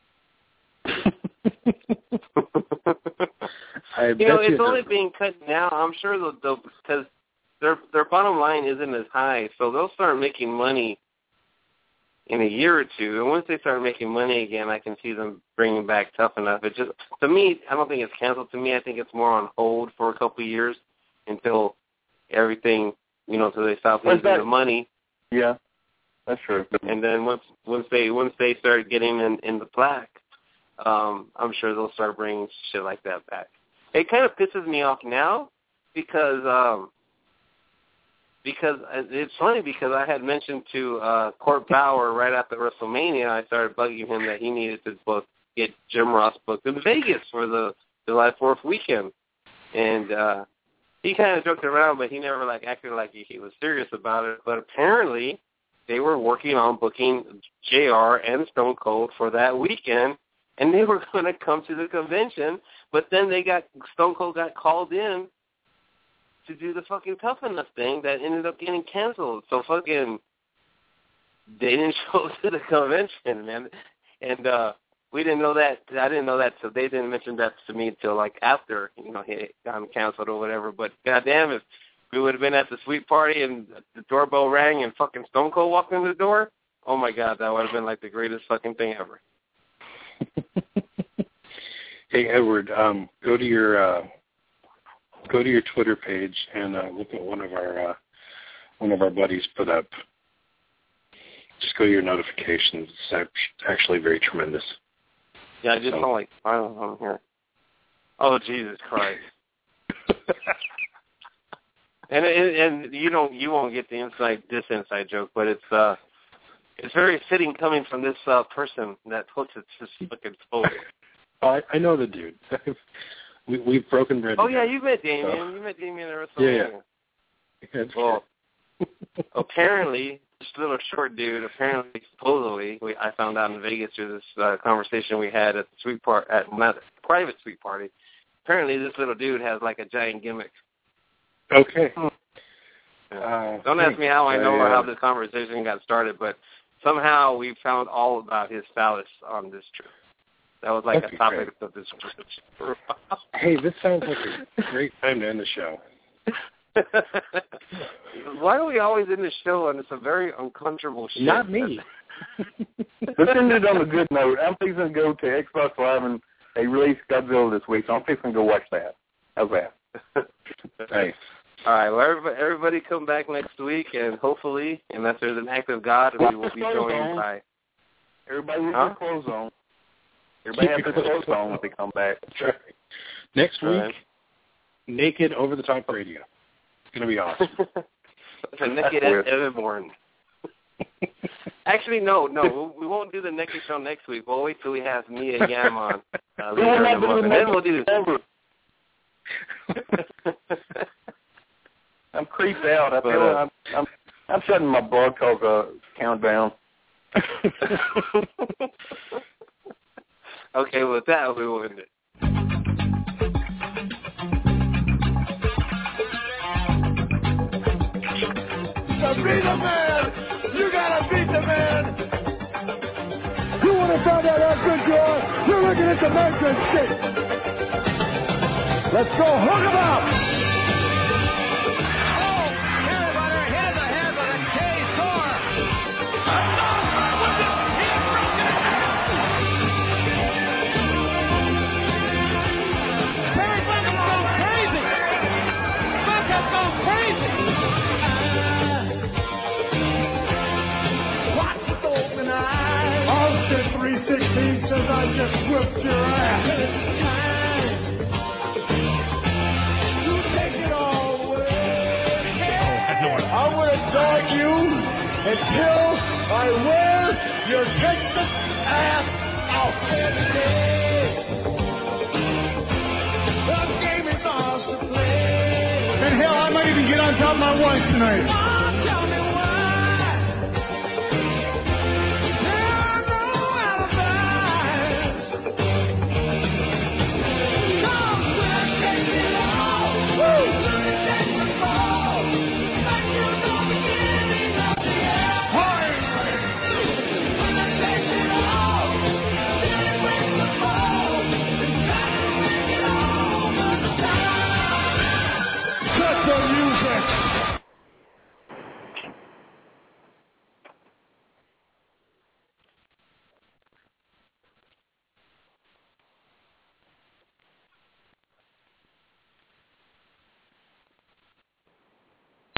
I you bet know, it's you only being cut now. I'm sure they'll, they'll because their their bottom line isn't as high, so they'll start making money in a year or two. And once they start making money again, I can see them bringing back Tough Enough. It just, to me, I don't think it's canceled. To me, I think it's more on hold for a couple of years until everything, you know, until they stop losing the money. Yeah, that's true. And then once once they once they start getting in, in the black, um, I'm sure they'll start bringing shit like that back. It kind of pisses me off now because um, because it's funny because I had mentioned to uh, Court Bauer right after WrestleMania, I started bugging him that he needed to both get Jim Ross booked in Vegas for the July fourth weekend, and uh, he kind of joked around, but he never like acted like he, he was serious about it. But apparently, they were working on booking J R and Stone Cold for that weekend, and they were going to come to the convention. But then they got Stone Cold got called in to do the fucking Tough Enough thing that ended up getting canceled. So fucking they didn't show to the convention, man. And uh, we didn't know that. I didn't know that, so they didn't mention that to me until like after, you know, he got canceled or whatever. But goddamn, if we would have been at the sweet party and the doorbell rang and fucking Stone Cold walked in the door, oh my God, that would have been like the greatest fucking thing ever. Hey Edward, um, go to your uh, go to your Twitter page and uh, look at one of our uh, one of our buddies put up. Just go to your notifications. It's actually very tremendous. Yeah, I just so. saw like I don't know here. Oh Jesus Christ! and and you don't you won't get the inside this inside joke, but it's uh it's very fitting coming from this uh, person that puts it just fucking forward. Oh, I, I know the dude. we, we've broken bread. Oh, together, yeah, you met Damien. so. You met Damien at WrestleMania. Yeah, yeah. That's well, apparently, this little short dude, apparently, supposedly, we, I found out in Vegas through this uh, conversation we had at the sweet part, at my private sweet party. Apparently, this little dude has like a giant gimmick. Okay. Yeah. Uh, Don't ask me how I know uh, or how this conversation got started, but somehow we found all about his phallus on this trip. That was like That'd a topic great. of this trip. Hey, this sounds like a great time to end the show. Why do we always end the show and it's a very uncomfortable shit? Not me. Let's end it on a good note. I'm fixing to go to Xbox Live and they released Godzilla this week, so I'm fixing to go watch that. How's that? Nice. All right, well, everybody, everybody come back next week, and hopefully, unless there's an act of God, we will be joined by... Everybody with huh? their clothes on. Everybody have their clothes on when they come back. That's right. Next week, right. Naked Over the Top Radio. It's going to be awesome. The Naked Evan Bourne. Actually, no, no, we won't do the Naked Show next week. We'll wait till we have Mia Yam on. Uh, We will later in not the month, do and the then we'll do I'm creeped out. I But, feel uh, I'm, I'm I'm shutting my blog talk uh, countdown. Okay, with that, we will end it. To be the man, you gotta beat the man. You want to find out how good you are? You're looking at the measuring stick. Let's go, hook 'em up. three sixteen says I just whipped your ass. You take it all away. I'm going to dog you until I wear your Texas ass out. The game is off to play. And hell, I might even get on top of my wife tonight.